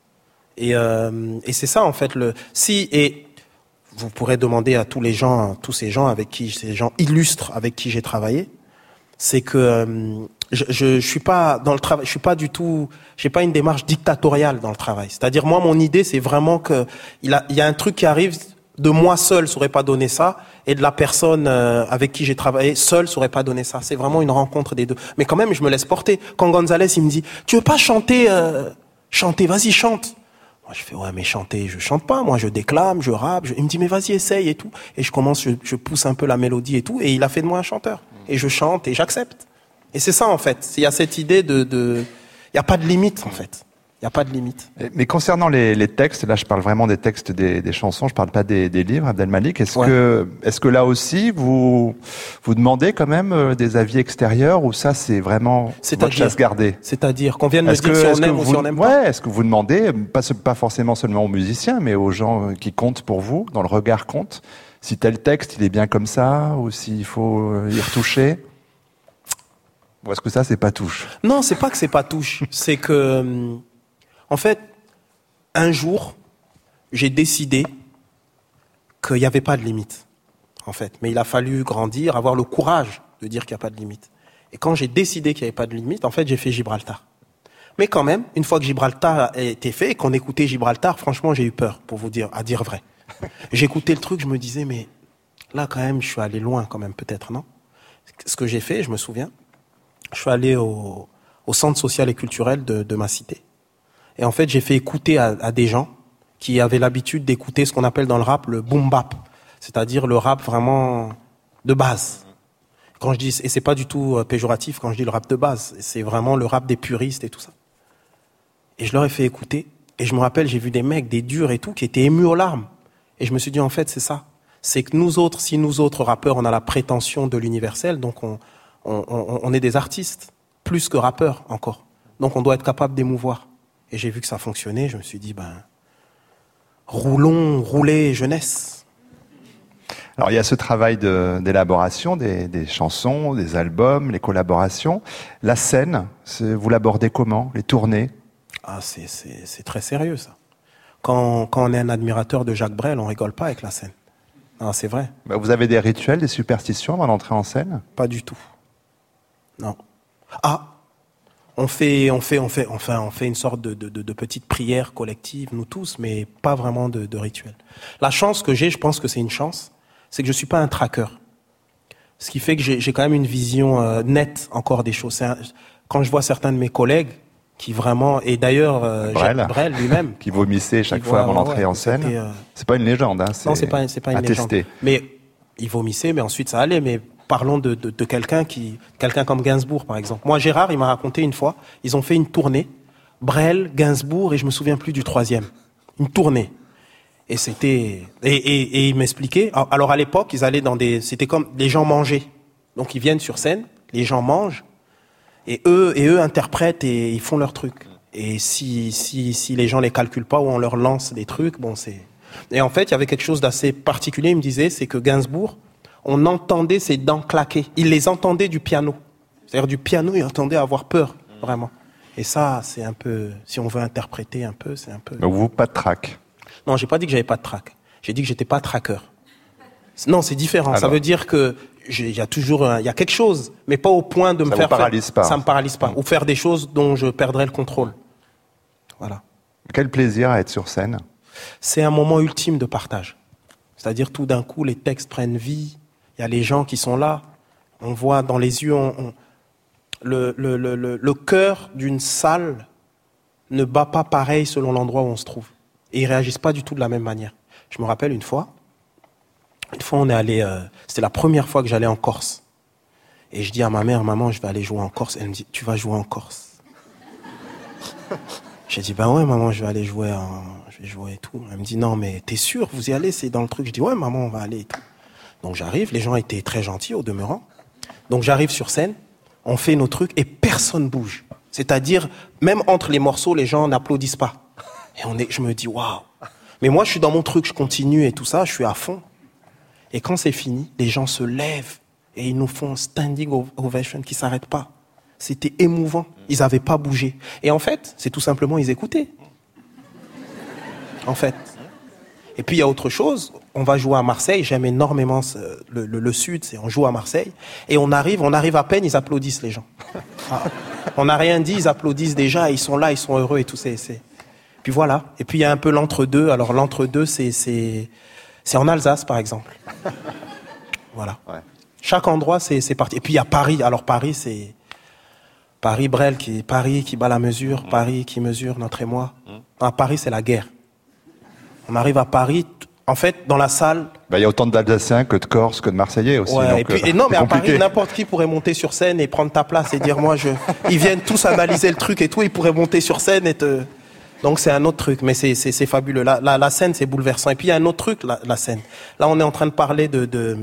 Et, euh, et c'est ça en fait le. Si et vous pourrez demander à tous les gens, tous ces gens avec qui, ces gens illustres avec qui j'ai travaillé, c'est que euh, je, je, je suis pas dans le travail, je suis pas du tout, j'ai pas une démarche dictatoriale dans le travail. C'est-à-dire moi mon idée c'est vraiment que il a, il y a un truc qui arrive. De moi seul, ça aurait pas donné ça, et de la personne euh, avec qui j'ai travaillé seul, ça aurait pas donné ça. C'est vraiment une rencontre des deux. Mais quand même, je me laisse porter. Quand Gonzalez, il me dit, tu veux pas chanter, euh, chanter, vas-y, chante. Moi, je fais, ouais, mais chanter, je chante pas. Moi, je déclame, je rappe. Je... Il me dit, mais vas-y, essaye et tout. Et je commence, je, je pousse un peu la mélodie et tout, et il a fait de moi un chanteur. Et je chante et j'accepte. Et c'est ça, en fait. Il y a cette idée de, de, il y a pas de limite, en fait. Il n'y a pas de limite. Mais concernant les, les textes, là je parle vraiment des textes des, des chansons, je parle pas des, des livres, Abd al-Malik, est-ce ouais. que, est-ce que là aussi vous, vous demandez quand même des avis extérieurs ou ça c'est vraiment votre chasse gardée? C'est-à-dire qu'on vienne me est-ce dire que, si on aime vous, ou si on n'aime ouais, pas? Est-ce que vous demandez, pas, pas forcément seulement aux musiciens, mais aux gens qui comptent pour vous, dans le regard compte, si tel texte il est bien comme ça ou s'il faut y retoucher? Ou est-ce que ça c'est pas touche? Non, c'est pas que c'est pas touche, c'est que... En fait, un jour, j'ai décidé qu'il n'y avait pas de limite, en fait. Mais il a fallu grandir, avoir le courage de dire qu'il n'y a pas de limite. Et quand j'ai décidé qu'il n'y avait pas de limite, en fait, j'ai fait Gibraltar. Mais quand même, une fois que Gibraltar a été fait et qu'on écoutait Gibraltar, franchement, j'ai eu peur, pour vous dire, à dire vrai. J'écoutais le truc, je me disais, mais là, quand même, je suis allé loin, quand même, peut-être, non? Ce que j'ai fait, je me souviens, je suis allé au, au centre social et culturel de, de ma cité. Et en fait, j'ai fait écouter à, à des gens qui avaient l'habitude d'écouter ce qu'on appelle dans le rap le boom bap, c'est-à-dire le rap vraiment de base. Quand je dis, et c'est pas du tout péjoratif quand je dis le rap de base, c'est vraiment le rap des puristes et tout ça. Et je leur ai fait écouter, et je me rappelle, j'ai vu des mecs, des durs et tout, qui étaient émus aux larmes. Et je me suis dit, en fait, c'est ça. C'est que nous autres, si nous autres rappeurs, on a la prétention de l'universel, donc on, on, on, on est des artistes, plus que rappeurs encore. Donc on doit être capable d'émouvoir. Et j'ai vu que ça fonctionnait, je me suis dit, ben, roulons, roulez jeunesse. Alors il y a ce travail de, d'élaboration des, des chansons, des albums, les collaborations. La scène, c'est, vous l'abordez comment? Les tournées? Ah, c'est, c'est, c'est très sérieux ça. Quand, quand on est un admirateur de Jacques Brel, on rigole pas avec la scène. Non, c'est vrai. Bah, vous avez des rituels, des superstitions avant d'entrer en scène? Pas du tout. Non. Ah, On fait, on fait, on fait, enfin, on fait une sorte de, de, de, de petite prière collective, nous tous, mais pas vraiment de, de rituel. La chance que j'ai, je pense que c'est une chance, c'est que je suis pas un traqueur. Ce qui fait que j'ai, j'ai quand même une vision euh, nette encore des choses. C'est un, quand je vois certains de mes collègues qui vraiment, et d'ailleurs, euh, Brel, Jacques Brel lui-même, qui vomissait chaque qui fois voit, avant d'entrer ouais, en scène. euh... C'est pas une légende, hein. C'est non, c'est pas, c'est pas une attesté. légende. Mais il vomissait, mais ensuite ça allait. Mais parlons de, de, de quelqu'un qui, quelqu'un comme Gainsbourg, par exemple. Moi, Gérard, il m'a raconté une fois, ils ont fait une tournée, Brel, Gainsbourg, et je me souviens plus du troisième. Une tournée. Et c'était, et, et, et il m'expliquait. Alors, à l'époque, ils allaient dans des, c'était comme, les gens mangeaient. Donc, ils viennent sur scène, les gens mangent, et eux, et eux interprètent et ils font leur truc. Et si, si, si les gens les calculent pas ou on leur lance des trucs, bon, c'est, et en fait, il y avait quelque chose d'assez particulier, il me disait, c'est que Gainsbourg, on entendait ses dents claquer. Il les entendait du piano. C'est-à-dire du piano, il entendait avoir peur, vraiment. Et ça, c'est un peu, si on veut interpréter un peu, c'est un peu... Donc vous, pas de trac? Non, j'ai pas dit que j'avais pas de trac. J'ai dit que j'étais pas traqueur. Non, c'est différent. Alors, ça veut dire que il y a toujours, il y a quelque chose, mais pas au point de me ça faire... Ça vous paralyse faire, pas. Ça me paralyse pas. Mmh. Ou faire des choses dont je perdrais le contrôle. Voilà. Quel plaisir à être sur scène. C'est un moment ultime de partage. C'est-à-dire tout d'un coup, les textes prennent vie. Il y a les gens qui sont là. On voit dans les yeux, on, on, le, le, le, le, le cœur d'une salle ne bat pas pareil selon l'endroit où on se trouve. Et ils réagissent pas du tout de la même manière. Je me rappelle une fois, une fois on est allé, euh, c'était la première fois que j'allais en Corse. Et je dis à ma mère, maman, je vais aller jouer en Corse. Elle me dit, tu vas jouer en Corse? J'ai dit, ben ouais, maman, je vais aller jouer en, je vais jouer et tout. Elle me dit, non, mais t'es sûr, vous y allez, c'est dans le truc. Je dis, ouais, maman, on va aller et tout. Donc j'arrive, les gens étaient très gentils au demeurant. Donc j'arrive sur scène, on fait nos trucs et personne bouge. C'est-à-dire, même entre les morceaux, les gens n'applaudissent pas. Et on est, je me dis, waouh. Mais moi, je suis dans mon truc, je continue et tout ça, je suis à fond. Et quand c'est fini, les gens se lèvent et ils nous font un standing ovation qui s'arrête pas. C'était émouvant. Ils n'avaient pas bougé. Et en fait, c'est tout simplement, ils écoutaient. En fait. Et puis, il y a autre chose. On va jouer à Marseille. J'aime énormément ce, le, le, le Sud. C'est, on joue à Marseille. Et on arrive, on arrive à peine, ils applaudissent, les gens. Ah. On n'a rien dit, ils applaudissent déjà. Ils sont là, ils sont heureux et tout. C'est, c'est... Puis voilà. Et puis, il y a un peu l'entre-deux. Alors, l'entre-deux, c'est, c'est, c'est en Alsace, par exemple. Voilà. Ouais. Chaque endroit, c'est, c'est parti. Et puis, il y a Paris. Alors, Paris, c'est... Paris, Brel, qui, Paris qui bat la mesure, mmh. Paris qui mesure notre émoi. Mmh. À Paris, c'est la guerre. On arrive à Paris, en fait, dans la salle... Ben, il y a autant d'Alsaciens que de Corses, que de Marseillais aussi. Ouais, donc, et puis, euh, et non, mais compliqué. À Paris, n'importe qui pourrait monter sur scène et prendre ta place et dire, moi, je... Ils viennent tous analyser le truc et tout, ils pourraient monter sur scène et te... Donc, c'est un autre truc, mais c'est, c'est, c'est fabuleux. La, la, la scène, c'est bouleversant. Et puis, il y a un autre truc, la, la scène. Là, on est en train de parler de... de,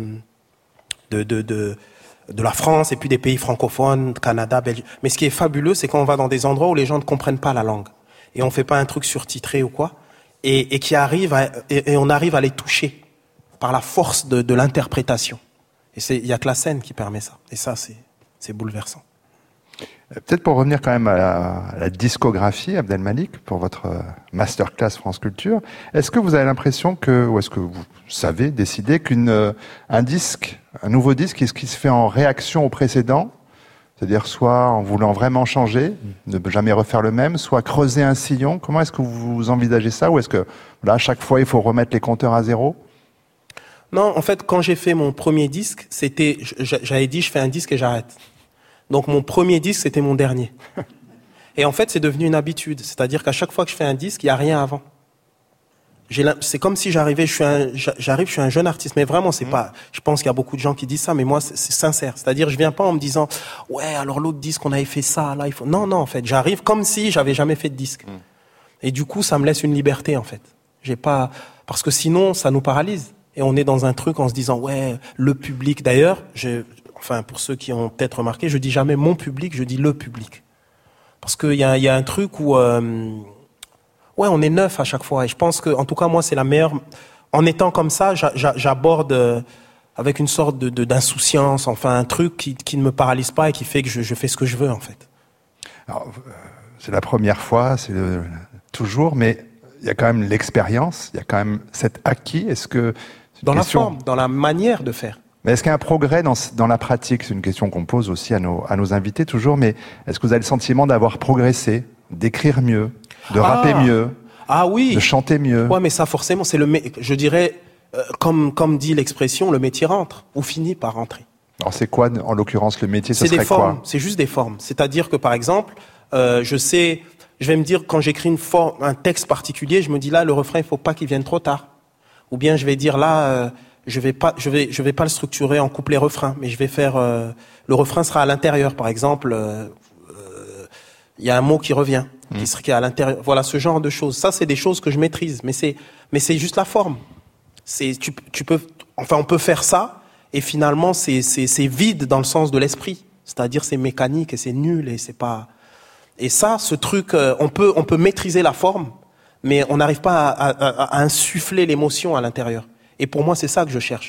de, de, de de la France et puis des pays francophones, Canada, Belgique. Mais ce qui est fabuleux, c'est quand on va dans des endroits où les gens ne comprennent pas la langue. Et on fait pas un truc surtitré ou quoi. Et, et qui arrive à, et, et on arrive à les toucher par la force de, de l'interprétation. Et c'est, il y a que la scène qui permet ça. Et ça, c'est, c'est bouleversant. Peut-être pour revenir quand même à la, à la discographie, Abdel Malik, pour votre masterclass France Culture, est-ce que vous avez l'impression que, ou est-ce que vous savez décider qu'une, un disque, un nouveau disque, est-ce qu'il se fait en réaction au précédent, c'est-à-dire soit en voulant vraiment changer, ne jamais refaire le même, soit creuser un sillon? Comment est-ce que vous envisagez ça? Ou est-ce que, là, à chaque fois, il faut remettre les compteurs à zéro? Non, en fait, quand j'ai fait mon premier disque, c'était, j'avais dit, je fais un disque et j'arrête. Donc mon premier disque, c'était mon dernier. Et en fait, c'est devenu une habitude. C'est-à-dire qu'à chaque fois que je fais un disque, il n'y a rien avant. J'ai c'est comme si j'arrivais, je suis un, j'arrive, je suis un jeune artiste. Mais vraiment, c'est mmh. pas... Je pense qu'il y a beaucoup de gens qui disent ça, mais moi, c'est, c'est sincère. C'est-à-dire, je viens pas en me disant « Ouais, alors l'autre disque, on avait fait ça, là, il faut... » Non, non, en fait, j'arrive comme si j'avais jamais fait de disque. Mmh. Et du coup, ça me laisse une liberté, en fait. J'ai pas... Parce que sinon, ça nous paralyse. Et on est dans un truc en se disant « Ouais, le public... » D'ailleurs, j'ai... Enfin, pour ceux qui ont peut-être remarqué, je dis jamais mon public, je dis le public. Parce qu'il y a, y a un truc où, euh, ouais, on est neuf à chaque fois. Et je pense que, en tout cas, moi, c'est la meilleure. En étant comme ça, j'a, j'aborde euh, avec une sorte de, de, d'insouciance, enfin, un truc qui, qui ne me paralyse pas et qui fait que je, je fais ce que je veux, en fait. Alors, c'est la première fois, c'est le, toujours, mais il y a quand même l'expérience, il y a quand même cet acquis. Est-ce que dans question... la forme, dans la manière de faire. Mais est-ce qu'il y a un progrès dans, dans la pratique? C'est une question qu'on pose aussi à nos, à nos invités toujours, mais est-ce que vous avez le sentiment d'avoir progressé, d'écrire mieux, de ah, rapper mieux, ah oui. de chanter mieux? Ouais, mais ça forcément, c'est le, je dirais, euh, comme, comme dit l'expression, le métier rentre, ou finit par rentrer. Alors c'est quoi, en l'occurrence, le métier? Ce c'est serait des formes, quoi? C'est juste des formes. C'est-à-dire que, par exemple, euh, je sais, je vais me dire, quand j'écris une forme, un texte particulier, je me dis là, le refrain, il faut pas qu'il vienne trop tard. Ou bien je vais dire là... Euh, je vais pas, je vais, je vais pas le structurer en couplet-refrain, mais je vais faire, euh, le refrain sera à l'intérieur, par exemple, il euh, euh, y a un mot qui revient, mmh. qui serait à l'intérieur. Voilà, ce genre de choses. Ça, c'est des choses que je maîtrise, mais c'est, mais c'est juste la forme. C'est, tu, tu peux, enfin, on peut faire ça, et finalement, c'est, c'est, c'est vide dans le sens de l'esprit. C'est-à-dire, c'est mécanique et c'est nul et c'est pas, et ça, ce truc, euh, on peut, on peut maîtriser la forme, mais on n'arrive pas à, à, à, à insuffler l'émotion à l'intérieur. Et pour moi, c'est ça que je cherche.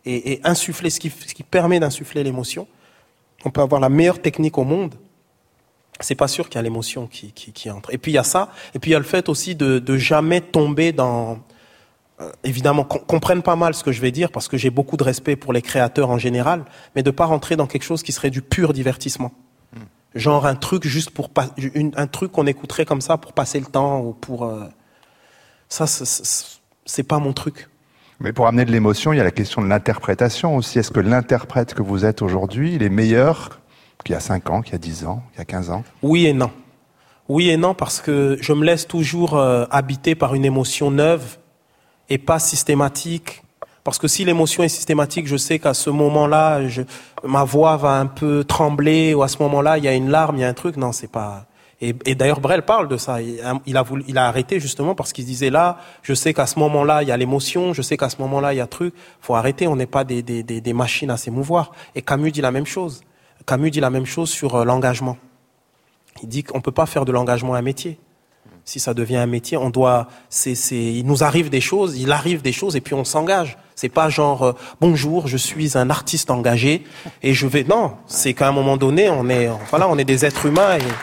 et, et insuffler ce qui, ce qui permet d'insuffler l'émotion. On peut avoir la meilleure technique au monde. C'est pas sûr qu'il y a l'émotion qui, qui, qui entre. Et puis il y a ça. Et puis il y a le fait aussi de, de jamais tomber dans, euh, évidemment, qu'on comprenne pas mal ce que je vais dire parce que j'ai beaucoup de respect pour les créateurs en général, mais de pas rentrer dans quelque chose qui serait du pur divertissement. Mmh. Genre un truc juste pour pas, une, un truc qu'on écouterait comme ça pour passer le temps ou pour, euh, ça, c'est, c'est, c'est pas mon truc. Mais pour amener de l'émotion, il y a la question de l'interprétation aussi. Est-ce que l'interprète que vous êtes aujourd'hui, il est meilleur qu'il y a cinq ans, qu'il y a dix ans, qu'il y a quinze ans ? Oui et non. Oui et non, parce que je me laisse toujours euh, habiter par une émotion neuve et pas systématique. Parce que si l'émotion est systématique, je sais qu'à ce moment-là, je, ma voix va un peu trembler, ou à ce moment-là, il y a une larme, il y a un truc. Non, c'est pas... Et, et d'ailleurs, Brel parle de ça. Il, il, a voulu, il a arrêté justement parce qu'il disait là, je sais qu'à ce moment-là, il y a l'émotion, je sais qu'à ce moment-là, il y a truc. Faut arrêter, on n'est pas des, des, des, des machines à s'émouvoir. Et Camus dit la même chose. Camus dit la même chose sur euh, l'engagement. Il dit qu'on peut pas faire de l'engagement un métier. Si ça devient un métier, on doit, c'est, c'est, il nous arrive des choses, il arrive des choses et puis on s'engage. C'est pas genre, euh, bonjour, je suis un artiste engagé et je vais, non, c'est qu'à un moment donné, on est, voilà, on est des êtres humains et,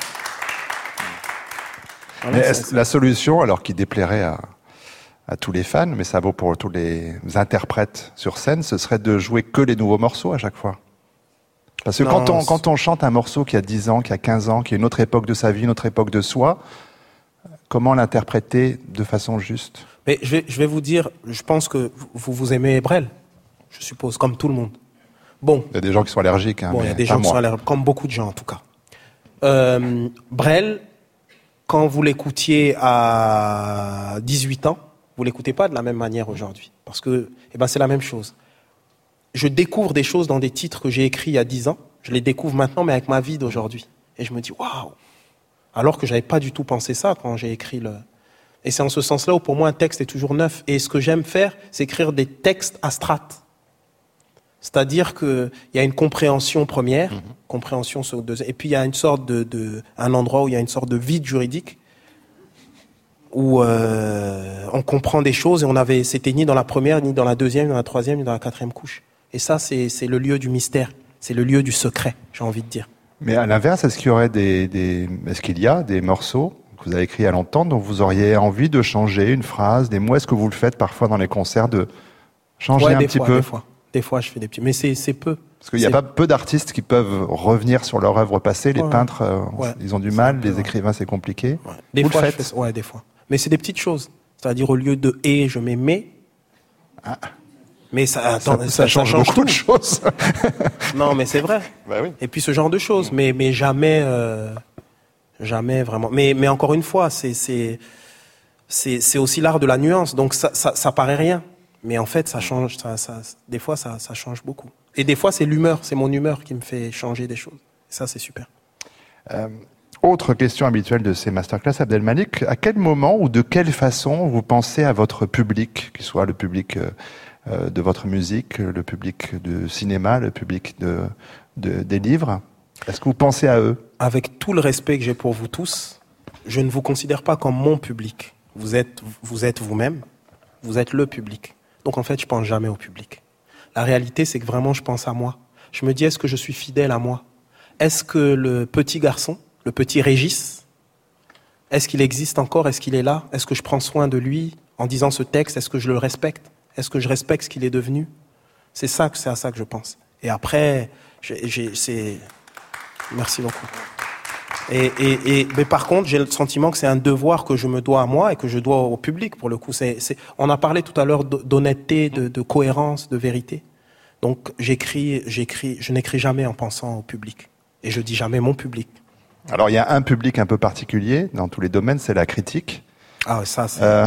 voilà, mais est-ce la solution, alors qui déplairait à, à tous les fans, mais ça vaut pour tous les interprètes sur scène, ce serait de jouer que les nouveaux morceaux à chaque fois? Parce que non, quand, on, quand on chante un morceau qui a dix ans, qui a quinze ans, qui a une autre époque de sa vie, une autre époque de soi, comment l'interpréter de façon juste? Mais je vais, je vais vous dire, je pense que vous, vous aimez Brel, je suppose, comme tout le monde. Bon. Il y a des gens qui sont allergiques. Hein, bon, il y a des gens qui sont allergiques, comme beaucoup de gens en tout cas. Euh, Brel, quand vous l'écoutiez à dix-huit ans, vous l'écoutez pas de la même manière aujourd'hui. Parce que, eh ben, c'est la même chose. Je découvre des choses dans des titres que j'ai écrits il y a dix ans. Je les découvre maintenant, mais avec ma vie d'aujourd'hui. Et je me dis, waouh! Alors que j'avais pas du tout pensé ça quand j'ai écrit le... Et c'est en ce sens-là où pour moi un texte est toujours neuf. Et ce que j'aime faire, c'est écrire des textes à strates. C'est-à-dire qu'il y a une compréhension première, mmh. compréhension sur deux, et puis il y a une sorte de, de, un endroit où il y a une sorte de vide juridique, où euh, on comprend des choses et on avait, c'était ni dans la première, ni dans la deuxième, ni dans la troisième, ni dans la quatrième couche. Et ça, c'est, c'est le lieu du mystère, c'est le lieu du secret, j'ai envie de dire. Mais à l'inverse, est-ce qu'il y aurait des, des, est-ce qu'il y a des morceaux que vous avez écrits à l'entente dont vous auriez envie de changer une phrase, des mots? Est-ce que vous le faites parfois dans les concerts de changer ouais, un des petit fois, peu? Des fois. Des fois, je fais des petits, mais c'est, c'est peu. Parce qu'il n'y a c'est... pas peu d'artistes qui peuvent revenir sur leur œuvre passée. Les ouais. peintres, euh, ouais. ils ont du mal. Les ouais. écrivains, c'est compliqué. Ouais. Des vous fois, le je faites? fais... ouais, des fois. Mais c'est des petites choses. C'est-à-dire au lieu de et, je mets mais. Ah. Mais ça, attends, ça, ça, ça, change, ça change beaucoup tout. de choses. Non, mais c'est vrai. Bah oui. Et puis ce genre de choses, mais mais jamais, euh, jamais vraiment. Mais mais encore une fois, c'est c'est c'est c'est aussi l'art de la nuance. Donc ça ça, ça paraît rien, mais en fait ça change. Ça, ça des fois ça ça change beaucoup. Et des fois c'est l'humeur, c'est mon humeur qui me fait changer des choses. Et ça c'est super. Euh, autre question habituelle de ces masterclass, Abdelmalik, à quel moment ou de quelle façon vous pensez à votre public, qu'il soit le public euh, de votre musique, le public de cinéma, le public de, de, des livres? Est-ce que vous pensez à eux? Avec tout le respect que j'ai pour vous tous, je ne vous considère pas comme mon public. Vous êtes, vous êtes vous-même, vous êtes le public. Donc en fait, je pense jamais au public. La réalité, c'est que vraiment, je pense à moi. Je me dis, est-ce que je suis fidèle à moi? Est-ce que le petit garçon, le petit Régis, est-ce qu'il existe encore? Est-ce qu'il est là? Est-ce que je prends soin de lui en disant ce texte? Est-ce que je le respecte? Est-ce que je respecte ce qu'il est devenu? C'est ça, c'est à ça que je pense. Et après, j'ai, j'ai, c'est... Merci beaucoup. Et, et, et, mais par contre, j'ai le sentiment que c'est un devoir que je me dois à moi et que je dois au public, pour le coup. C'est, c'est... On a parlé tout à l'heure d'honnêteté, de, de cohérence, de vérité. Donc, j'écris, j'écris, je n'écris jamais en pensant au public. Et je dis jamais mon public. Alors, il y a un public un peu particulier dans tous les domaines, c'est la critique. Ah, ça, c'est... Euh...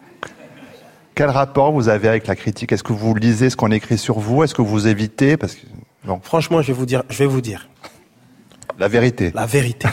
Quel rapport vous avez avec la critique? Est-ce que vous lisez ce qu'on écrit sur vous? Est-ce que vous évitez? Parce que bon. Franchement, je vais vous dire, je vais vous dire. La vérité. La vérité.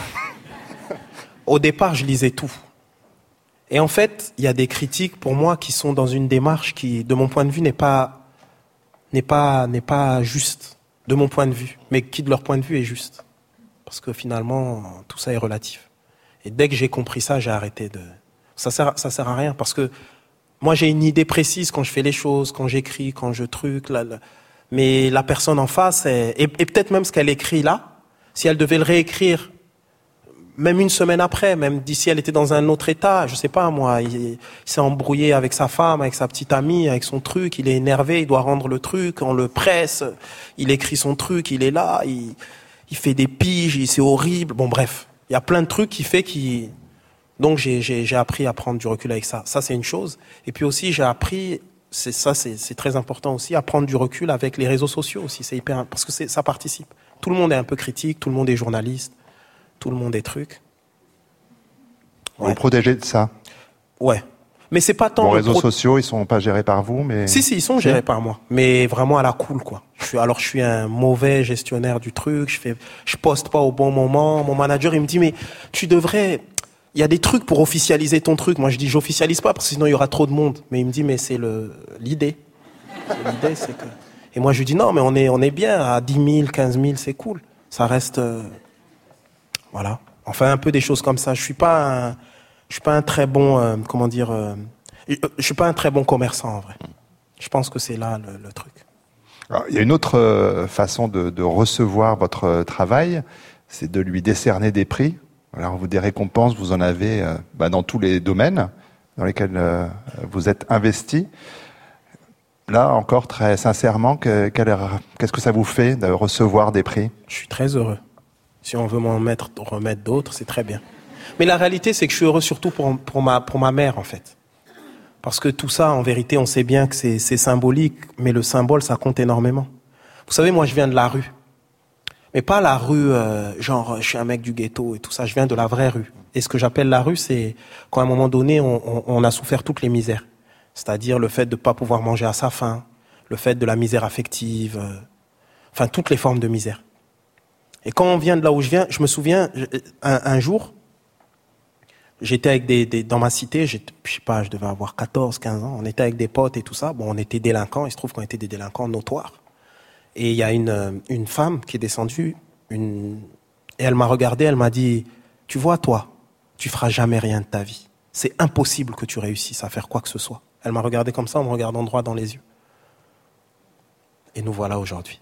Au départ, je lisais tout. Et en fait, il y a des critiques pour moi qui sont dans une démarche qui, de mon point de vue, n'est pas, n'est pas, n'est pas juste, de mon point de vue, mais qui, de leur point de vue, est juste. Parce que finalement, tout ça est relatif. Et dès que j'ai compris ça, j'ai arrêté de. Ça sert, ça sert à rien parce que moi, j'ai une idée précise quand je fais les choses, quand j'écris, quand je truc. Là, là. Mais la personne en face, est, et, et peut-être même ce qu'elle écrit là, si elle devait le réécrire, même une semaine après, même d'ici elle était dans un autre état, je sais pas moi, il, il s'est embrouillé avec sa femme, avec sa petite amie, avec son truc, il est énervé, il doit rendre le truc, on le presse, il écrit son truc, il est là, il, il fait des piges, c'est horrible, bon bref, il y a plein de trucs qui fait qu'il... Donc j'ai, j'ai, j'ai appris à prendre du recul avec ça, ça c'est une chose, et puis aussi j'ai appris, c'est ça c'est, c'est très important aussi, à prendre du recul avec les réseaux sociaux aussi, c'est hyper, parce que c'est, ça participe. Tout le monde est un peu critique, tout le monde est journaliste, tout le monde est truc. Ouais. Vous protégez de ça? Ouais. Mais c'est pas tant... Vos réseaux pro... sociaux, ils sont pas gérés par vous, mais... Si, si, ils sont gérés par moi. Mais vraiment à la cool, quoi. Je suis, alors, je suis un mauvais gestionnaire du truc, je fais, je poste pas au bon moment. Mon manager, il me dit, mais tu devrais... Il y a des trucs pour officialiser ton truc. Moi, je dis, j'officialise pas, parce que sinon, il y aura trop de monde. Mais il me dit, mais c'est le, l'idée. C'est l'idée, c'est que... Et moi, je lui dis, non, mais on est, on est bien, à dix mille, quinze mille, c'est cool. Ça reste... Euh... Voilà. Enfin, un peu des choses comme ça. Je suis pas un, je suis pas un très bon, euh, comment dire, euh, je suis pas un très bon commerçant en vrai. Je pense que c'est là le, le truc. Alors, il y a une autre euh, façon de, de recevoir votre euh, travail, c'est de lui décerner des prix. Alors, vous des récompenses, vous en avez euh, bah, dans tous les domaines dans lesquels euh, vous êtes investi. Là, encore très sincèrement, que, quelle, qu'est-ce que ça vous fait de recevoir des prix? Je suis très heureux. Si on veut m'en mettre, remettre d'autres, c'est très bien. Mais la réalité, c'est que je suis heureux surtout pour, pour, ma, pour ma mère, en fait. Parce que tout ça, en vérité, on sait bien que c'est, c'est symbolique, mais le symbole, ça compte énormément. Vous savez, moi, je viens de la rue. Mais pas la rue, euh, genre, je suis un mec du ghetto et tout ça. Je viens de la vraie rue. Et ce que j'appelle la rue, c'est quand à un moment donné, on, on, on a souffert toutes les misères. C'est-à-dire le fait de ne pas pouvoir manger à sa faim, le fait de la misère affective, euh, enfin, toutes les formes de misère. Et quand on vient de là où je viens, je me souviens, un, un jour, j'étais avec des, des dans ma cité, je sais pas, je devais avoir quatorze, quinze ans, on était avec des potes et tout ça, bon, on était délinquants, il se trouve qu'on était des délinquants notoires. Et il y a une, une femme qui est descendue, une, et elle m'a regardé, elle m'a dit, tu vois, toi, tu feras jamais rien de ta vie. C'est impossible que tu réussisses à faire quoi que ce soit. Elle m'a regardé comme ça, en me regardant droit dans les yeux. Et nous voilà aujourd'hui.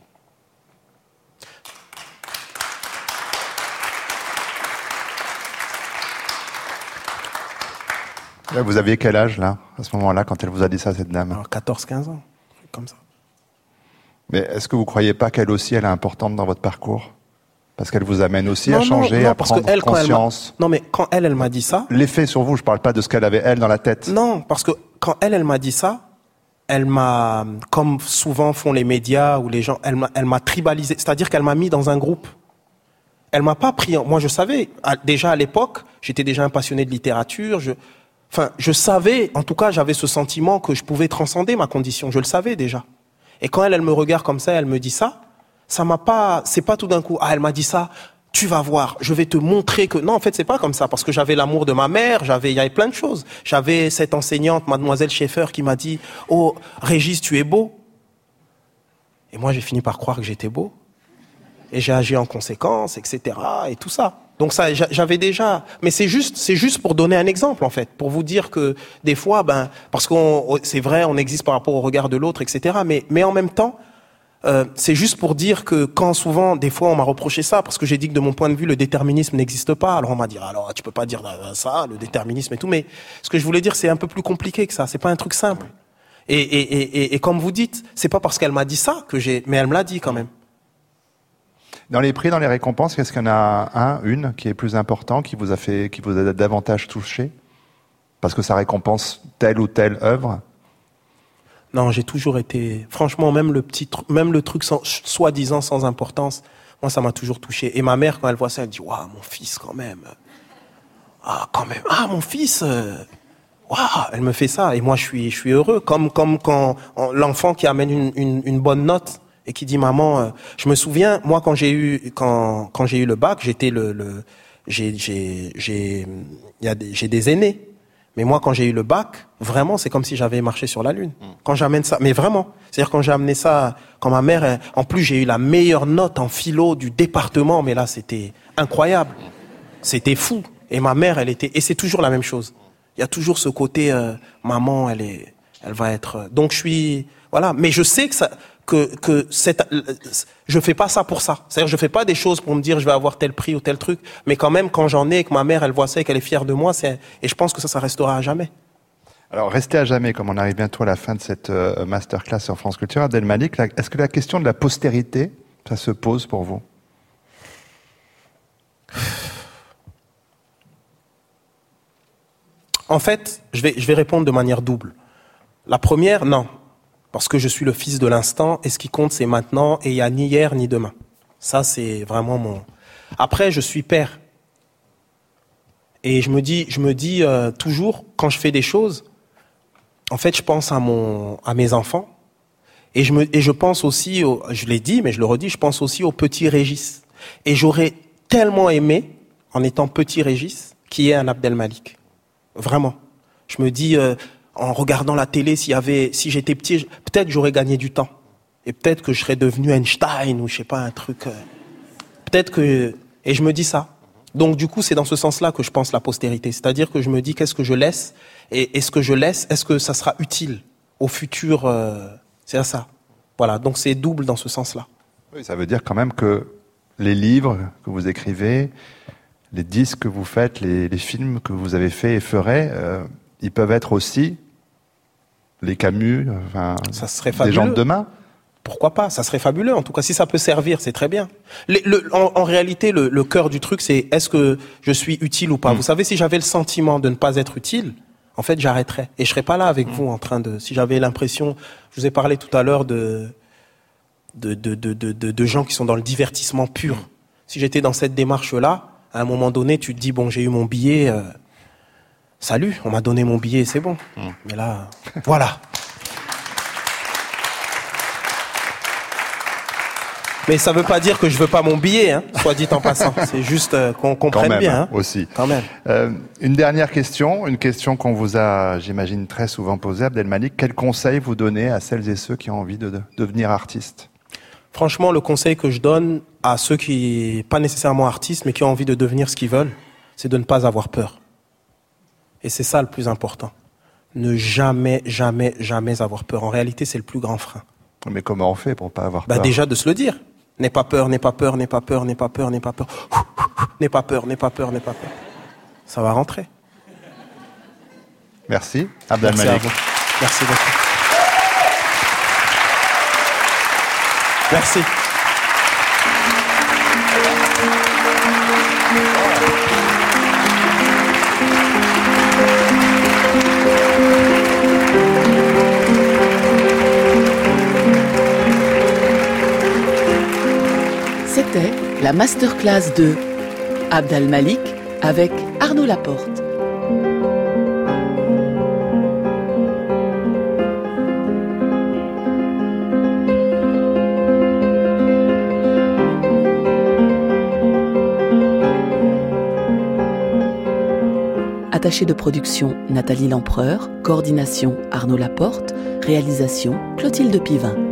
Vous aviez quel âge, là, à ce moment-là, quand elle vous a dit ça, cette dame? Alors, quatorze, quinze ans, comme ça. Mais est-ce que vous ne croyez pas qu'elle aussi, elle est importante dans votre parcours? Parce qu'elle vous amène aussi non, à changer, non, non, à parce prendre que elle, conscience. Quand elle non, mais quand elle, elle m'a dit ça... L'effet sur vous, je ne parle pas de ce qu'elle avait, elle, dans la tête. Non, parce que quand elle, elle m'a dit ça, elle m'a, comme souvent font les médias ou les gens, elle m'a, elle m'a tribalisé. C'est-à-dire qu'elle m'a mis dans un groupe. Elle m'a pas pris... Moi, je savais, déjà à l'époque, j'étais déjà un passionné de littérature, je... Enfin, je savais, en tout cas, j'avais ce sentiment que je pouvais transcender ma condition. Je le savais déjà. Et quand elle, elle me regarde comme ça, elle me dit ça, ça m'a pas, c'est pas tout d'un coup, ah, elle m'a dit ça, tu vas voir, je vais te montrer que, non, en fait, c'est pas comme ça, parce que j'avais l'amour de ma mère, j'avais, il y avait plein de choses. J'avais cette enseignante, mademoiselle Schaeffer, qui m'a dit, oh, Régis, tu es beau. Et moi, j'ai fini par croire que j'étais beau. Et j'ai agi en conséquence, et cetera, et tout ça. Donc ça, j'avais déjà, mais c'est juste, c'est juste pour donner un exemple en fait, pour vous dire que des fois, ben, parce qu'on, c'est vrai, on existe par rapport au regard de l'autre, et cetera. Mais, mais en même temps, euh, c'est juste pour dire que quand souvent, des fois, on m'a reproché ça parce que j'ai dit que de mon point de vue, le déterminisme n'existe pas. Alors on m'a dit, alors tu peux pas dire ça, le déterminisme et tout. Mais ce que je voulais dire, c'est un peu plus compliqué que ça. C'est pas un truc simple. Et, et, et, et, et comme vous dites, c'est pas parce qu'elle m'a dit ça que j'ai, mais elle me l'a dit quand même. Dans les prix, dans les récompenses, est-ce qu'il y en a un, une qui est plus important, qui vous a fait, qui vous a davantage touché, parce que ça récompense telle ou telle œuvre? Non, j'ai toujours été, franchement, même le petit, même le truc sans, soi-disant sans importance, moi ça m'a toujours touché. Et ma mère, quand elle voit ça, elle dit, waouh, mon fils quand même, ah quand même, ah mon fils, waouh, wow, elle me fait ça. Et moi je suis, je suis heureux, comme comme quand l'enfant qui amène une, une, une bonne note. Et qui dit maman, euh, je me souviens, moi quand j'ai eu quand quand j'ai eu le bac, j'étais le le j'ai j'ai j'ai il y a des, j'ai des aînés. Mais moi quand j'ai eu le bac, vraiment c'est comme si j'avais marché sur la lune. Mmh. Quand j'amène ça, mais vraiment, c'est-à-dire quand j'ai amené ça, quand ma mère, elle, en plus j'ai eu la meilleure note en philo du département, mais là c'était incroyable, c'était fou. Et ma mère, elle était, et c'est toujours la même chose. Il y a toujours ce côté, euh, maman, elle est, elle va être. Donc je suis, voilà, mais je sais que ça. que que cette, je fais pas ça pour ça. C'est-à-dire, je fais pas des choses pour me dire je vais avoir tel prix ou tel truc, mais quand même quand j'en ai et que ma mère elle voit ça et qu'elle est fière de moi, c'est et je pense que ça ça restera à jamais. Alors, restez à jamais, comme on arrive bientôt à la fin de cette euh, masterclass sur France Culture. Abdelmalik, la, est-ce que la question de la postérité, ça se pose pour vous? En fait, je vais, je vais répondre de manière double. La première, non. Parce que je suis le fils de l'instant, et ce qui compte, c'est maintenant, et il n'y a ni hier ni demain. Ça, c'est vraiment mon... Après, je suis père. Et je me dis, je me dis euh, toujours, quand je fais des choses, en fait, je pense à, mon, à mes enfants. Et je, me, et je pense aussi, au, je l'ai dit, mais je le redis, je pense aussi au petit Régis. Et j'aurais tellement aimé, en étant petit Régis, qu'il y ait un Abdelmalik. Vraiment. Je me dis, euh, en regardant la télé, s'il y avait, si j'étais petit, peut-être j'aurais gagné du temps. Et peut-être que je serais devenu Einstein ou je sais pas, un truc. Euh, peut-être que. Et je me dis ça. Donc du coup, c'est dans ce sens-là que je pense la postérité. C'est-à-dire que je me dis, qu'est-ce que je laisse? Et est-ce que je laisse, est-ce que ça sera utile au futur? euh, C'est ça. Voilà. Donc c'est double dans ce sens-là. Oui, ça veut dire quand même que les livres que vous écrivez, les disques que vous faites, les, les films que vous avez faits et ferez, euh, ils peuvent être aussi les Camus, enfin, ça serait des fabuleux. gens de demain. Pourquoi pas? Ça serait fabuleux. En tout cas, si ça peut servir, c'est très bien. Les, le, en, en réalité, le, le cœur du truc, c'est est-ce que je suis utile ou pas? Mmh. Vous savez, si j'avais le sentiment de ne pas être utile, en fait, j'arrêterais. Et je serais pas là avec mmh. vous en train de... Si j'avais l'impression... Je vous ai parlé tout à l'heure de, de, de, de, de, de, de gens qui sont dans le divertissement pur. Mmh. Si j'étais dans cette démarche-là, à un moment donné, tu te dis, bon, j'ai eu mon billet, euh, salut, on m'a donné mon billet, c'est bon. Mmh. Mais là, voilà. Mais ça veut pas dire que je veux pas mon billet, hein, soit dit en passant. C'est juste euh, qu'on comprenne même, bien. Hein. Aussi. Quand même. Euh, une dernière question, une question qu'on vous a, j'imagine, très souvent posée, Abdelmalik. Quel conseil vous donnez à celles et ceux qui ont envie de, de devenir artistes? Franchement, le conseil que je donne à ceux qui, pas nécessairement artistes, mais qui ont envie de devenir ce qu'ils veulent, c'est de ne pas avoir peur. Et c'est ça le plus important. Ne jamais, jamais, jamais avoir peur. En réalité, c'est le plus grand frein. Mais comment on fait pour pas avoir peur? Bah déjà de se le dire. N'aie pas peur, n'aie pas peur, n'aie pas peur, n'aie pas peur, n'aie pas peur. N'aie pas peur, n'aie pas peur, n'aie pas peur. Ça va rentrer. Merci, Abdelmalik. Merci à vous. Merci beaucoup. Merci. C'était la masterclass de Abdelmalik avec Arnaud Laporte. Attachée de production Nathalie Lempereur, coordination Arnaud Laporte, réalisation Clotilde Pivin.